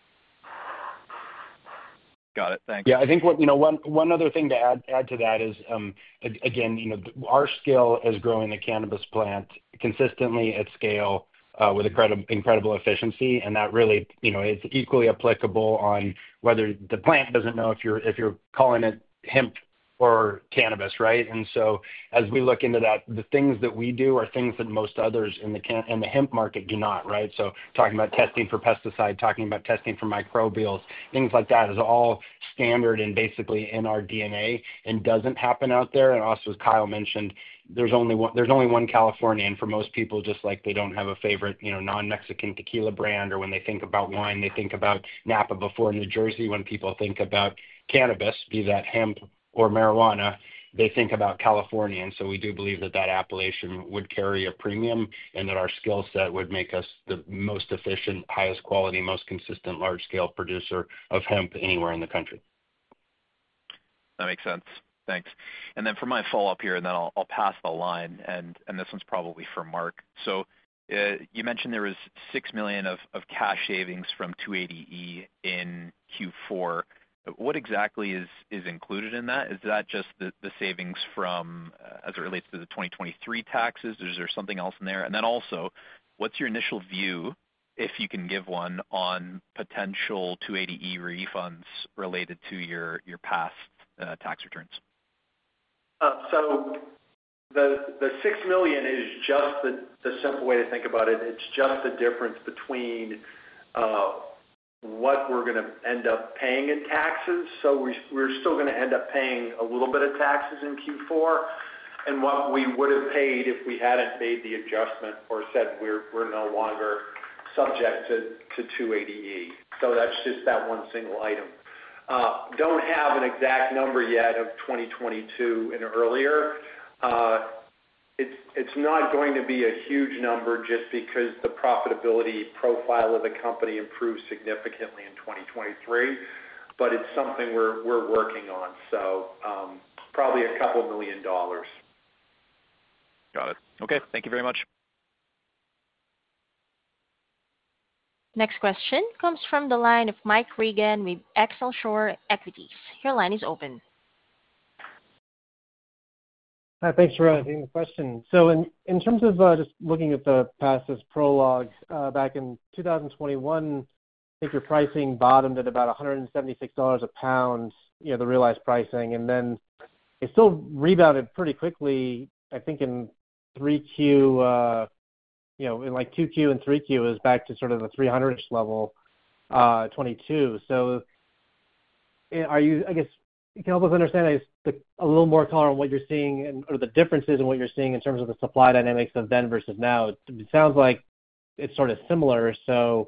Got it. Thanks. Yeah, I think one other thing to add to that is, again, our skill is growing the cannabis plant consistently at scale with incredible efficiency, and that really, is equally applicable on whether the plant doesn't know if you're calling it hemp or cannabis, right? And so as we look into that, the things that we do are things that most others in the hemp market do not, right? So talking about testing for pesticide, talking about testing for microbials, things like that is all standard and basically in our DNA and doesn't happen out there. And also, as Kyle mentioned, there's only one California, and for most people, just like they don't have a favorite, non-Mexican tequila brand, or when they think about wine, they think about Napa before New Jersey. When people think about cannabis, be that hemp or marijuana, they think about California. And so we do believe that appellation would carry a premium, and that our skill set would make us the most efficient, highest quality, most consistent large-scale producer of hemp anywhere in the country. That makes sense. Thanks. And then for my follow-up here, and then I'll pass the line, and this one's probably for Mark. So you mentioned there was $6 million of cash savings from 280E in Q4. What exactly is included in that? Is that just the savings from, as it relates to the 2023 taxes? Is there something else in there? And then also, what's your initial view, if you can give one, on potential 280E refunds related to your past tax returns? So the $6 million is just the simple way to think about it. It's just the difference between what we're going to end up paying in taxes. So we're still going to end up paying a little bit of taxes in Q4, and what we would have paid if we hadn't made the adjustment or said we're no longer subject to 280E. So that's just that one single item. Don't have an exact number yet of 2022 and earlier. It's not going to be a huge number just because the profitability profile of the company improves significantly in 2023, but it's something we're working on. So probably a couple $1 million. Got it. Okay. Thank you very much. Next question comes from the line of Mike Regan with Excelsior Equities. Your line is open. Hi, thanks for taking the question. So in terms of just looking at the past as prologue, back in 2021, I think your pricing bottomed at about $176 a pound, the realized pricing, and then it still rebounded pretty quickly. I think in 3Q, in like 2Q and 3Q, it was back to sort of the 300-ish level, 22. So are you, I guess, you can help us understand a little more color on what you're seeing or the differences in what you're seeing in terms of the supply dynamics of then versus now. It sounds like it's sort of similar. So,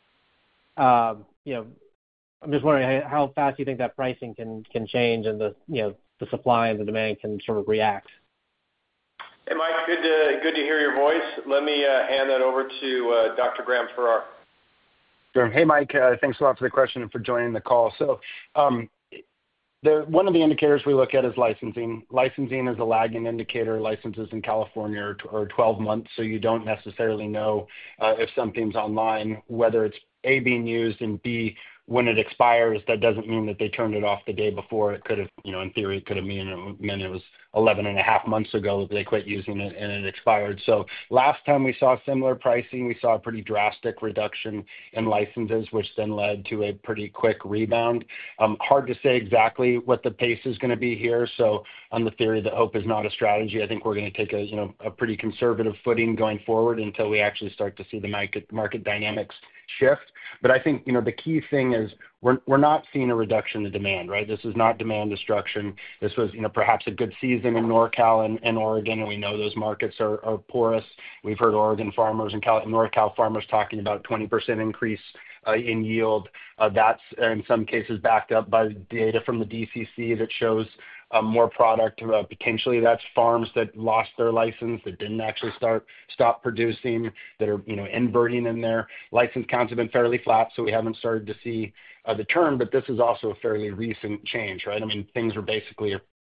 I'm just wondering how fast you think that pricing can change and the supply and the demand can sort of react. Hey, Mike, good to hear your voice. Let me hand that over to Dr. Graham Farrar. Sure. Hey, Mike, thanks a lot for the question and for joining the call. So one of the indicators we look at is licensing. Licensing is a lagging indicator. Licenses in California are 12 months, so you don't necessarily know if something's online, whether it's A, being used, and B, when it expires. That doesn't mean that they turned it off the day before. It could have, in theory, it could have meant it was 11 and a half months ago that they quit using it and it expired. So last time we saw similar pricing, we saw a pretty drastic reduction in licenses, which then led to a pretty quick rebound. Hard to say exactly what the pace is going to be here. So on the theory that hope is not a strategy, I think we're going to take a pretty conservative footing going forward until we actually start to see the market dynamics shift. But I think, the key thing is we're not seeing a reduction in demand, right? This is not demand destruction. This was, perhaps a good season in NorCal and Oregon, and we know those markets are porous. We've heard Oregon farmers and NorCal farmers talking about 20% increase in yield. That's in some cases backed up by data from the DCC that shows more product. Potentially that's farms that lost their license, that didn't actually stop producing, that are inverting in there. License counts have been fairly flat, so we haven't started to see the turn, but this is also a fairly recent change, right? I mean, things were basically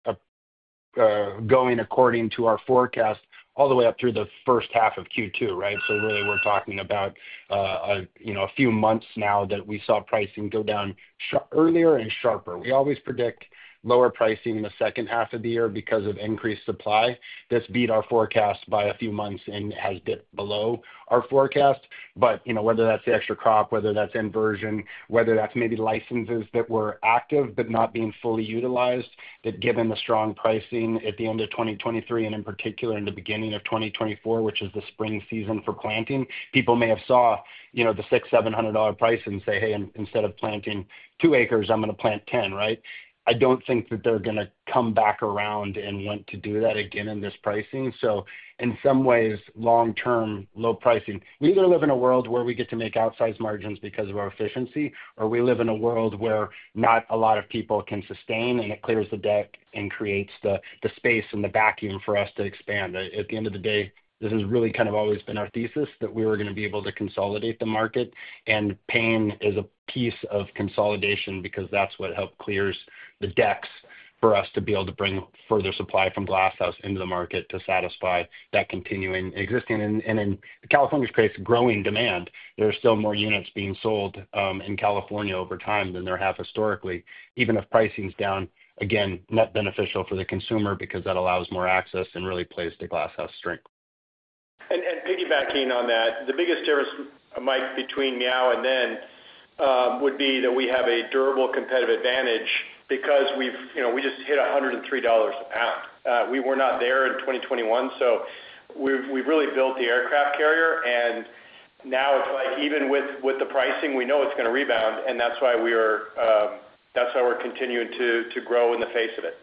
going according to our forecast all the way up through the first half of Q2, right? So really we're talking about a few months now that we saw pricing go down earlier and sharper. We always predict lower pricing in the second half of the year because of increased supply. This beat our forecast by a few months and has dipped below our forecast. But, whether that's the extra crop, whether that's inversion, whether that's maybe licenses that were active but not being fully utilized, that given the strong pricing at the end of 2023 and in particular in the beginning of 2024, which is the spring season for planting, people may have saw, the $600-$700 price and say, hey, instead of planting 2 acres, I'm going to plant 10, right? I don't think that they're going to come back around and want to do that again in this pricing. So in some ways, long-term low pricing, we either live in a world where we get to make outsized margins because of our efficiency, or we live in a world where not a lot of people can sustain and it clears the deck and creates the space and the vacuum for us to expand. At the end of the day, this has really kind of always been our thesis that we were going to be able to consolidate the market, and pain is a piece of consolidation because that's what helped clears the decks for us to be able to bring further supply from Glasshouse into the market to satisfy that continuing existing. And in California's case, growing demand, there are still more units being sold in California over time than there have historically. Even if pricing's down, again, net beneficial for the consumer because that allows more access and really plays to Glasshouse strength. And piggybacking on that, the biggest difference, Mike, between now and then would be that we have a durable competitive advantage because we just hit $103 a pound. We were not there in 2021, so we've really built the aircraft carrier, and now it's like even with the pricing, we know it's going to rebound, and that's why we're continuing to grow in the face of it.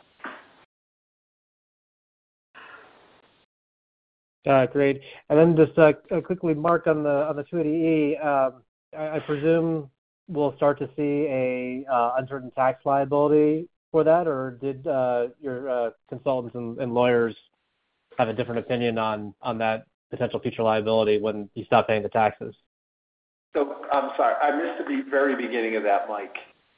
Great. And then just quickly, Mark, on the 280E, I presume we'll start to see a uncertain tax liability for that, or did your consultants and lawyers have a different opinion on that potential future liability when you stop paying the taxes? So I'm sorry, I missed the very beginning of that, Mike.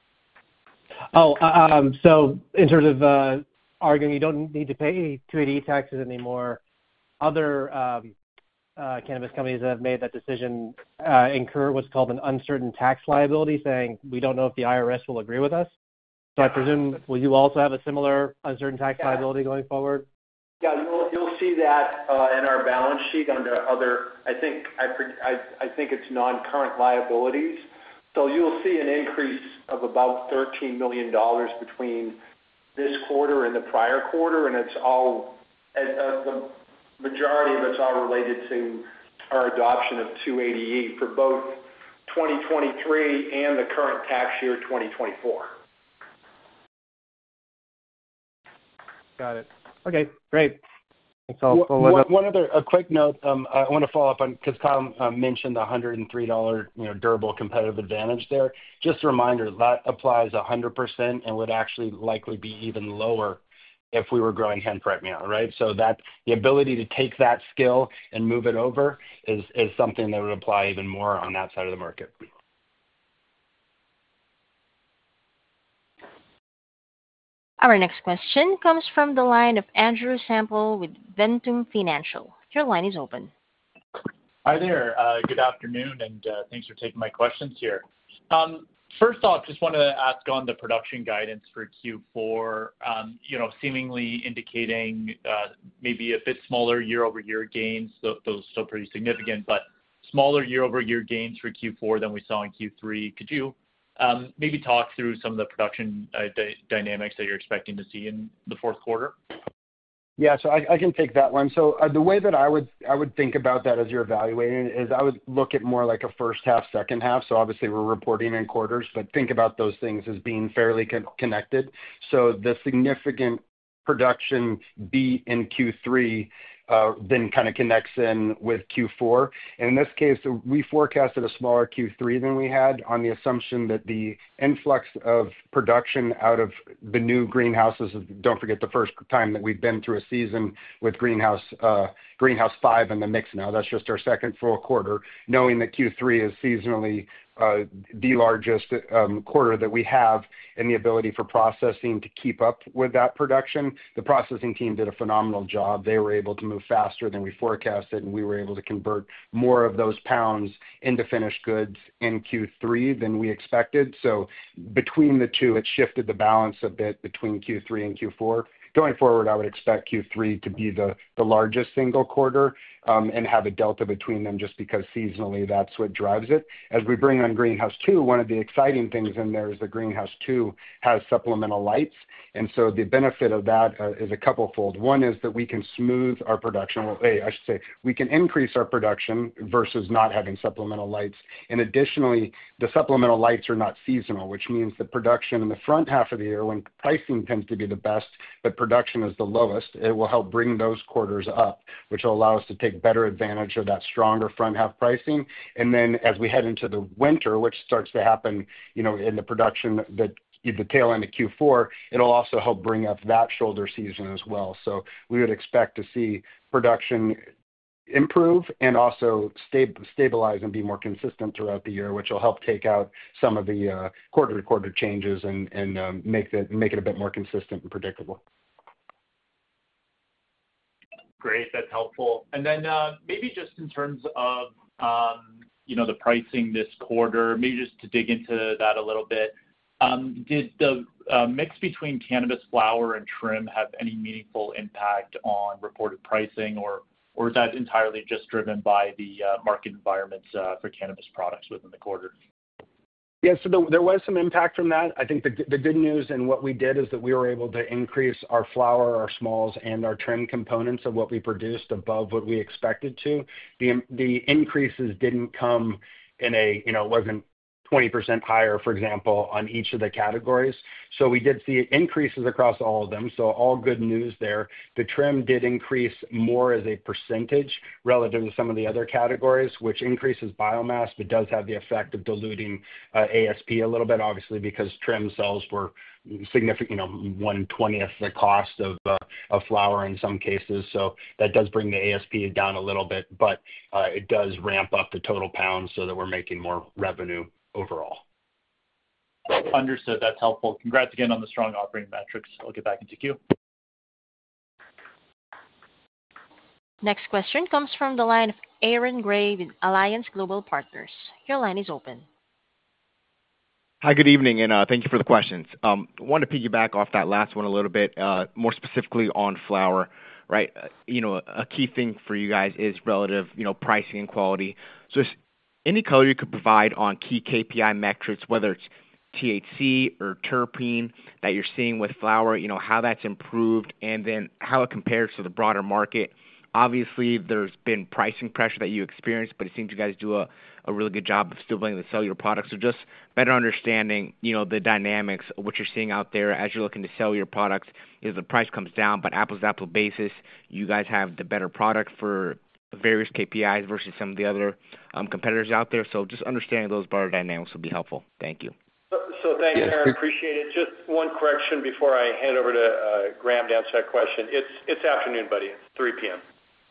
So in terms of arguing you don't need to pay 280E taxes anymore, other cannabis companies that have made that decision incur what's called an uncertain tax liability, saying we don't know if the IRS will agree with us. So I presume, will you also have a similar uncertain tax liability going forward? Yeah, you'll see that in our balance sheet under other. I think it's non-current liabilities. So you'll see an increase of about $13 million between this quarter and the prior quarter, and it's all the majority of it's all related to our adoption of 280E for both 2023 and the current tax year 2024. Got it. Okay, great. One other quick note. I want to follow up on because Kyle mentioned the $103 durable competitive advantage there. Just a reminder that applies 100% and would actually likely be even lower if we were growing hemp right now, right? So that the ability to take that skill and move it over is something that would apply even more on that side of the market. Our next question comes from the line of Andrew Sample with Ventum Financial. Your line is open. Hi there. Good afternoon, and thanks for taking my questions here. First off, just wanted to ask on the production guidance for Q4, seemingly indicating maybe a bit smaller year-over-year gains, those still pretty significant, but smaller year-over-year gains for Q4 than we saw in Q3. Could you maybe talk through some of the production dynamics that you're expecting to see in the fourth quarter? Yeah, so I can take that one. So the way that I would think about that as you're evaluating it is I would look at more like a first half, second half. So obviously we're reporting in quarters, but think about those things as being fairly connected. So the significant production beat in Q3 then kind of connects in with Q4. And in this case, we forecasted a smaller Q3 than we had on the assumption that the influx of production out of the new greenhouses, don't forget the first time that we've been through a season with Greenhouse 5 in the mix now. That's just our second full quarter, knowing that Q3 is seasonally the largest quarter that we have, and the ability for processing to keep up with that production. The processing team did a phenomenal job. They were able to move faster than we forecasted, and we were able to convert more of those pounds into finished goods in Q3 than we expected. So between the two, it shifted the balance a bit between Q3 and Q4. Going forward, I would expect Q3 to be the largest single quarter and have a delta between them just because seasonally that's what drives it. As we bring on Greenhouse 2, one of the exciting things in there is that Greenhouse 2 has supplemental lights. And so the benefit of that is a couple-fold. One is that we can smooth our production. Well, I should say we can increase our production versus not having supplemental lights. And additionally, the supplemental lights are not seasonal, which means the production in the front half of the year when pricing tends to be the best, but production is the lowest, it will help bring those quarters up, which will allow us to take better advantage of that stronger front half pricing. And then as we head into the winter, which starts to happen, in the production that the tail end of Q4, it'll also help bring up that shoulder season as well. So we would expect to see production improve and also stabilize and be more consistent throughout the year, which will help take out some of the quarter-to-quarter changes and make it a bit more consistent and predictable. Great, that's helpful. And then maybe just in terms of the pricing this quarter, maybe just to dig into that a little bit, did the mix between cannabis flower and trim have any meaningful impact on reported pricing, or is that entirely just driven by the market environments for cannabis products within the quarter? Yeah, so there was some impact from that. I think the good news in what we did is that we were able to increase our flower, our smalls, and our trim components of what we produced above what we expected to. The increases didn't come in it wasn't 20% higher, for example, on each of the categories. So we did see increases across all of them. So all good news there. The trim did increase more as a percentage relative to some of the other categories, which increases biomass, but does have the effect of diluting ASP a little bit, obviously, because trim sales were significant, 1/20th the cost of flower in some cases. So that does bring the ASP down a little bit, but it does ramp up the total pounds so that we're making more revenue overall. Understood. That's helpful. Congrats again on the strong operating metrics. I'll get back into queue. Next question comes from the line of Aaron Gray with Alliance Global Partners. Your line is open. Hi, good evening, and thank you for the questions. I want to piggyback off that last one a little bit, more specifically on flower, right? A key thing for you guys is relative, pricing and quality. So any color you could provide on key KPI metrics, whether it's THC or terpene that you're seeing with flower, how that's improved, and then how it compares to the broader market. Obviously, there's been pricing pressure that you experienced, but it seems you guys do a really good job of still being able to sell your products. So just better understanding, the dynamics of what you're seeing out there as you're looking to sell your products. Is the price comes down, but apples to apple basis, you guys have the better product for various KPIs versus some of the other competitors out there. So just understanding those broader dynamics would be helpful. Thank you. So thanks, Aaron. Appreciate it. Just one correction before I hand over to Graham to answer that question. It's afternoon, buddy. It's 3 p.m.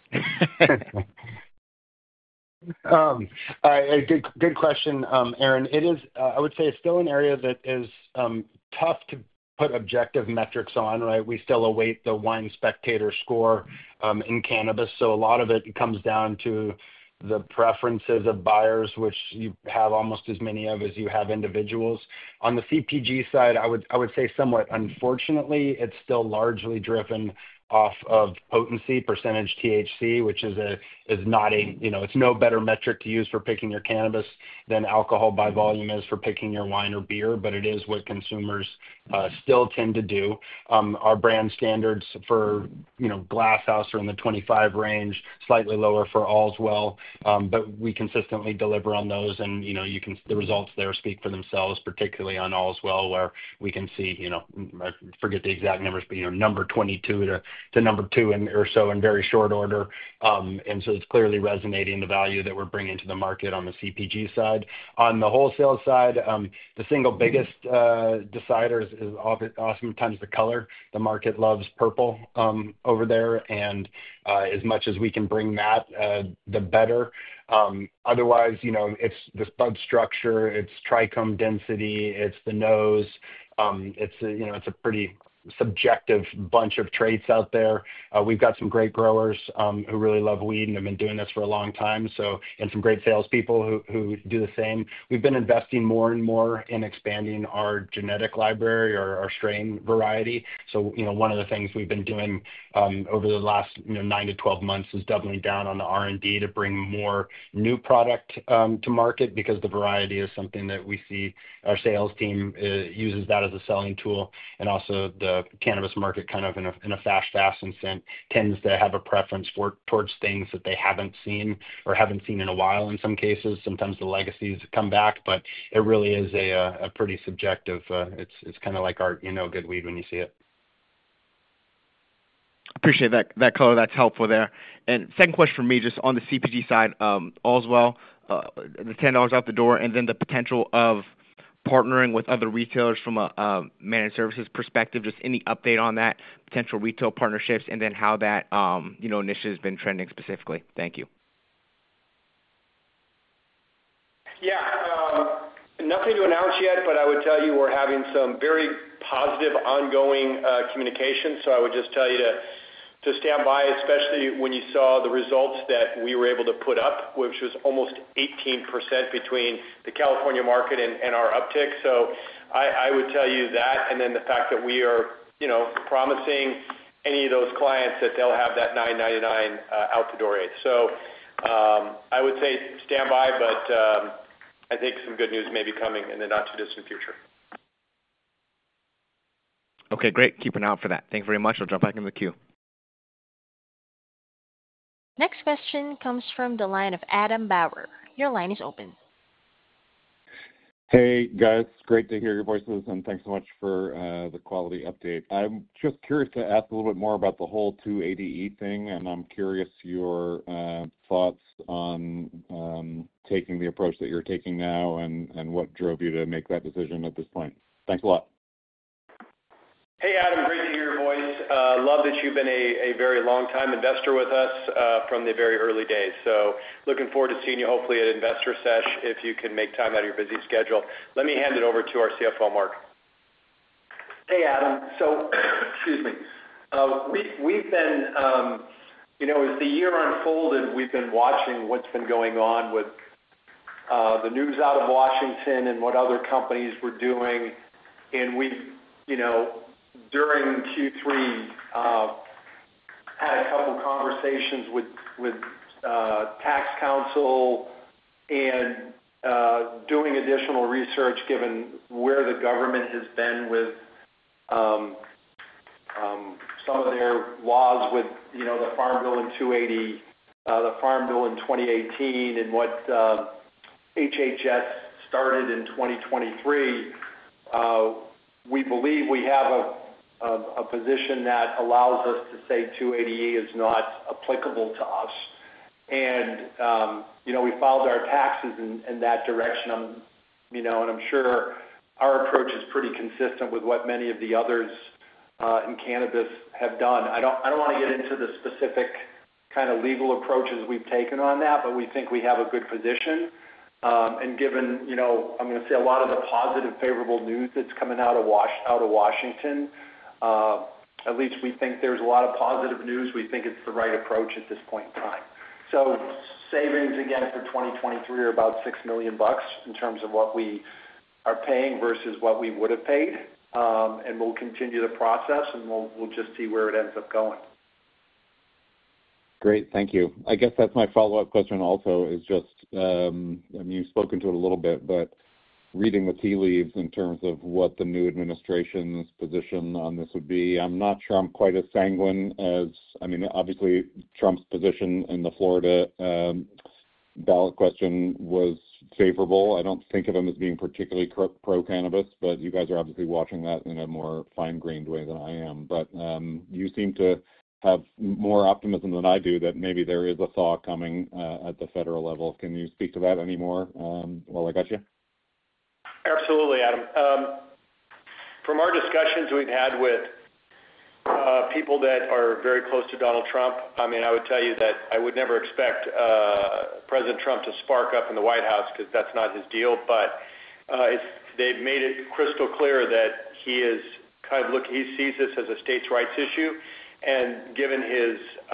Good question, Aaron. It is, I would say, it's still an area that is tough to put objective metrics on, right? We still await the Wine Spectator score in cannabis, so a lot of it comes down to the preferences of buyers, which you have almost as many of as you have individuals. On the CPG side, I would say somewhat unfortunately, it's still largely driven off of potency, percentage THC, which is not it's no better metric to use for picking your cannabis than alcohol by volume is for picking your wine or beer, but it is what consumers still tend to do. Our brand standards for, Glass House are in the 25 range, slightly lower for Allswell, but we consistently deliver on those, and, the results there speak for themselves, particularly on Allswell, where we can see, I forget the exact numbers, but, number 22 to number 2 or so in very short order. And so it's clearly resonating the value that we're bringing to the market on the CPG side. On the wholesale side, the single biggest decider is oftentimes the color. The market loves purple over there, and as much as we can bring that, the better. Otherwise, it's the bud structure, it's trichome density, it's the nose. It's a pretty subjective bunch of traits out there. We've got some great growers who really love weed and have been doing this for a long time. And some great salespeople who do the same. We've been investing more and more in expanding our genetic library or our strain variety. So, one of the things we've been doing over the last 9 to 12 months is doubling down on the R&D to bring more new product to market, because the variety is something that we see our sales team uses that as a selling tool, and also the cannabis market kind of in a fast fashion sense tends to have a preference towards things that they haven't seen in a while. In some cases, sometimes the legacies come back, but it really is a pretty subjective. It's kind of like art, good weed when you see it. Appreciate that color. That's helpful there. And second question for me, just on the CPG side, Allswell, the $10 out the door, and then the potential of partnering with other retailers from a managed services perspective. Just any update on that, potential retail partnerships, and then how that initiative has been trending specifically. Thank you. Yeah, nothing to announce yet, but I would tell you we're having some very positive ongoing communication. So I would just tell you to stand by, especially when you saw the results that we were able to put up, which was almost 18% between the California market and our uptick. So I would tell you that, and then the fact that we are, promising any of those clients that they'll have that $9.99 out the door rate. So I would say stand by, but I think some good news may be coming in the not too distant future. Okay, great. Keep an eye out for that. Thank you very much. I'll jump back in the queue. Next question comes from the line of Adam Bauer. Your line is open. Hey, guys. Great to hear your voices, and thanks so much for the quality update. I'm just curious to ask a little bit more about the whole 280E thing, and I'm curious your thoughts on taking the approach that you're taking now and what drove you to make that decision at this point. Thanks a lot. Hey, Adam, great to hear your voice. Love that you've been a very long-time investor with us from the very early days. So looking forward to seeing you hopefully at Investor Sesh if you can make time out of your busy schedule. Let me hand it over to our CFO, Mark. Hey, Adam. So, excuse me. We've been, as the year unfolded, we've been watching what's been going on with the news out of Washington and what other companies were doing. And we've, during Q3, had a couple conversations with tax counsel and doing additional research given where the government has been with some of their laws with, the Farm Bill in 280, the Farm Bill in 2018, and what HHS started in 2023. We believe we have a position that allows us to say 280E is not applicable to us. And, we filed our taxes in that direction, and I'm sure our approach is pretty consistent with what many of the others in cannabis have done. I don't want to get into the specific kind of legal approaches we've taken on that, but we think we have a good position. And given, I'm going to say a lot of the positive, favorable news that's coming out of Washington, at least we think there's a lot of positive news. We think it's the right approach at this point in time. So savings, again, for 2023 are about $6 million in terms of what we are paying versus what we would have paid. And we'll continue the process, and we'll just see where it ends up going. Great. Thank you. I guess that's my follow-up question also is just, you've spoken to it a little bit, but reading the tea leaves in terms of what the new administration's position on this would be. I'm not sure I'm quite as sanguine as, obviously Trump's position in the Florida ballot question was favorable. I don't think of him as being particularly pro-cannabis, but you guys are obviously watching that in a more fine-grained way than I am. But you seem to have more optimism than I do that maybe there is a thaw coming at the federal level. Can you speak to that anymore while I got you? Absolutely, Adam. From our discussions we've had with people that are very close to Donald Trump, I would tell you that I would never expect President Trump to spark up in the White House because that's not his deal. But they've made it crystal clear that he is he sees this as a states' rights issue, and given his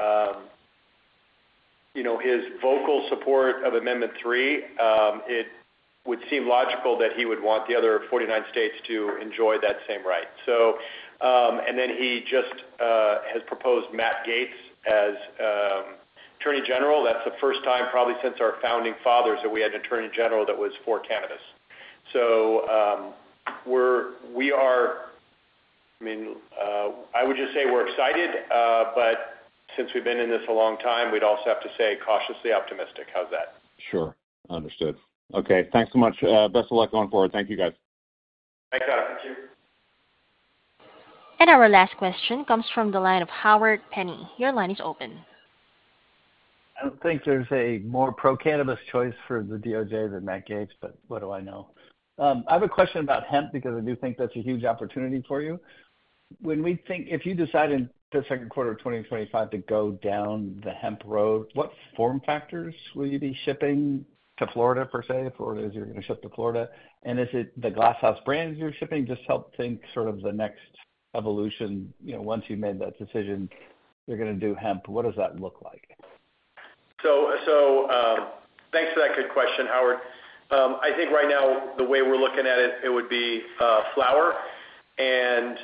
his vocal support of Amendment 3, it would seem logical that he would want the other 49 states to enjoy that same right. So, and then he just has proposed Matt Gaetz as Attorney General. That's the first time probably since our founding fathers that we had an Attorney General that was for cannabis. So we are, I would just say we're excited, but since we've been in this a long time, we'd also have to say cautiously optimistic. How's that? Sure. Understood. Okay. Thanks so much. Best of luck going forward. Thank you, guys. Thanks, Adam. Thank you. And our last question comes from the line of Howard Penny. Your line is open. I don't think there's a more pro-cannabis choice for the DOJ than Matt Gaetz, but what do I know? I have a question about hemp because I do think that's a huge opportunity for you. If you decide in the second quarter of 2025 to go down the hemp road, what form factors will you be shipping to Florida, per se, if Florida is you're going to ship to Florida? And is it the Glass House brands you're shipping? Just help think sort of the next evolution. Once you made that decision, you're going to do hemp. What does that look like? So thanks for that good question, Howard. I think right now the way we're looking at it would be flower, and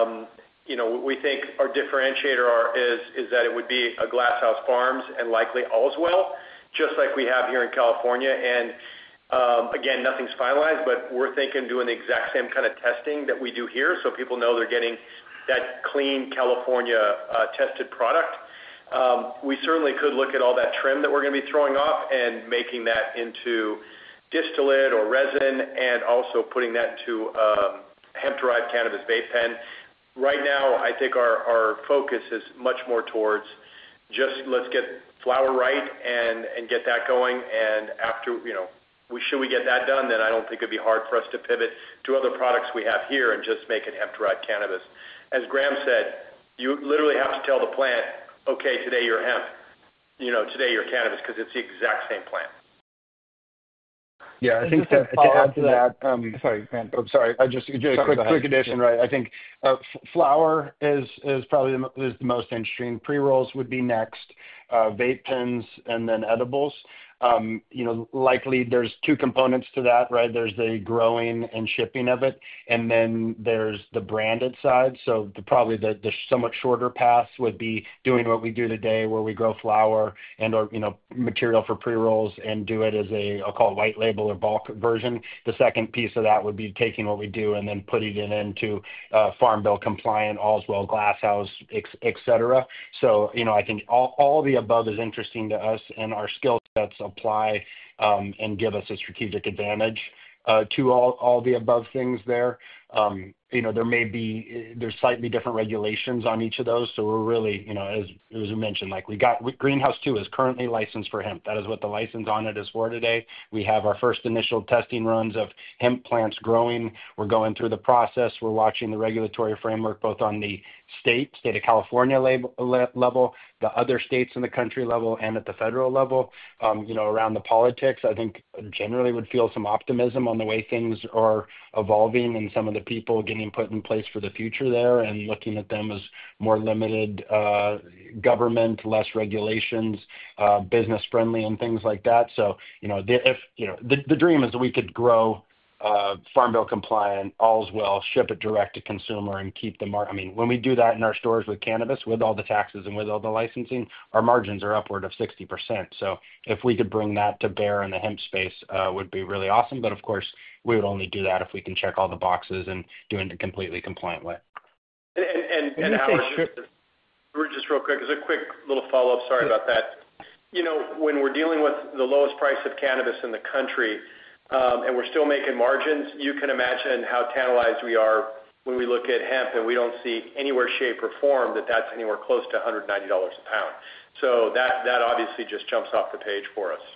we think our differentiator is that it would be a Glass House Farms and likely Allswell, just like we have here in California. And again, nothing's finalized, but we're thinking doing the exact same kind of testing that we do here, so people know they're getting that clean California tested product. We certainly could look at all that trim that we're going to be throwing off and making that into distillate or resin, and also putting that into hemp-derived cannabis vape pen. Right now, I think our focus is much more towards just let's get flower right and get that going. And after, should we get that done, then I don't think it'd be hard for us to pivot to other products we have here and just make it hemp-derived cannabis. As Graham said, you literally have to tell the plant, okay, today you're hemp, today you're cannabis, because it's the exact same plant. Yeah, I think to add to that, sorry, man. Oh, sorry. I just quick addition, right? I think flower is probably the most interesting. Pre-rolls would be next, vape pens, and then edibles. Likely there's two components to that, right? There's the growing and shipping of it, and then there's the branded side. So probably the somewhat shorter path would be doing what we do today, where we grow flour and/or material for pre-rolls and do it as I'll call it white label or bulk version. The second piece of that would be taking what we do and then putting it into Farm Bill compliant, Allswell, Glass House, et cetera. So, I think all the above is interesting to us, and our skill sets apply and give us a strategic advantage to all the above things there. There's slightly different regulations on each of those. So we're really, as we mentioned, like Greenhouse 2 is currently licensed for hemp. That is what the license on it is for today. We have our first initial testing runs of hemp plants growing. We're going through the process. We're watching the regulatory framework, both on the state of California level, the other states in the country level, and at the federal level. Around the politics, I think generally would feel some optimism on the way things are evolving and some of the people getting put in place for the future there, and looking at them as more limited government, less regulations, business friendly, and things like that. So, the dream is that we could grow Farm Bill compliant, Allswell, ship it direct to consumer, and keep the margin. I mean, when we do that in our stores with cannabis, with all the taxes and with all the licensing, our margins are upward of 60%. So if we could bring that to bear in the hemp space, would be really awesome. But of course, we would only do that if we can check all the boxes and do it in a completely compliant way. And Howard, just real quick, as a quick little follow-up, sorry about that. When we're dealing with the lowest price of cannabis in the country, and we're still making margins, you can imagine how tantalized we are when we look at hemp and we don't see anywhere, shape, or form that's anywhere close to $190 a pound. So that obviously just jumps off the page for us.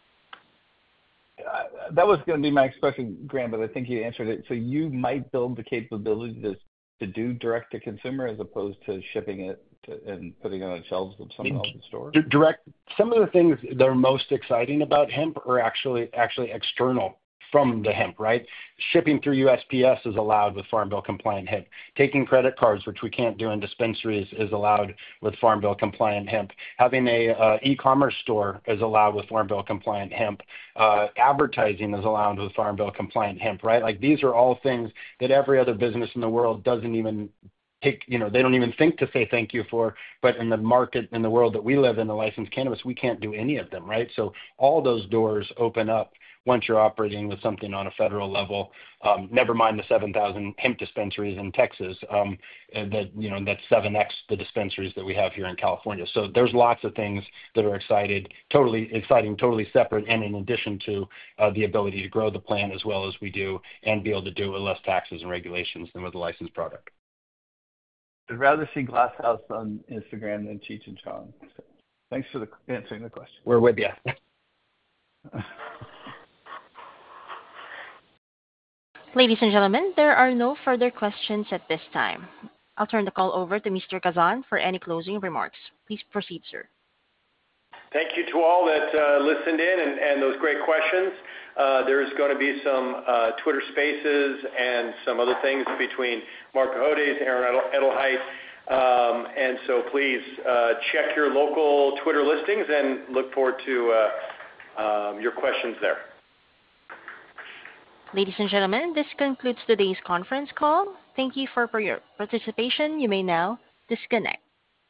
That was going to be my next question, Graham, but I think you answered it. So you might build the capability to do direct to consumer as opposed to shipping it and putting it on shelves of some of the stores? Some of the things that are most exciting about hemp are actually external from the hemp, right? Shipping through USPS is allowed with Farm Bill compliant hemp. Taking credit cards, which we can't do in dispensaries, is allowed with Farm Bill compliant hemp. Having a e-commerce store is allowed with Farm Bill compliant hemp. Advertising is allowed with Farm Bill compliant hemp, right? Like, these are all things that every other business in the world doesn't even they don't even think to say thank you for, but in the market, in the world that we live in, the licensed cannabis, we can't do any of them, right? So all those doors open up once you're operating with something on a federal level. Never mind the 7,000 hemp dispensaries in Texas, that's 7x the dispensaries that we have here in California. So there's lots of things that are totally exciting, totally separate, and in addition to the ability to grow the plant as well as we do, and be able to do it with less taxes and regulations than with a licensed product. I'd rather see Glass House on Instagram than Cheech and Chong. So thanks for answering the question. We're with you. Ladies and gentlemen, there are no further questions at this time. I'll turn the call over to Mr. Kazan for any closing remarks. Please proceed, sir. Thank you to all that listened in and those great questions. There's going to be some Twitter Spaces and some other things between Mark Cohodes, Aaron Edelheit. And so please check your local Twitter listings and look forward to your questions there. Ladies and gentlemen, this concludes today's conference call. Thank you for your participation. You may now disconnect.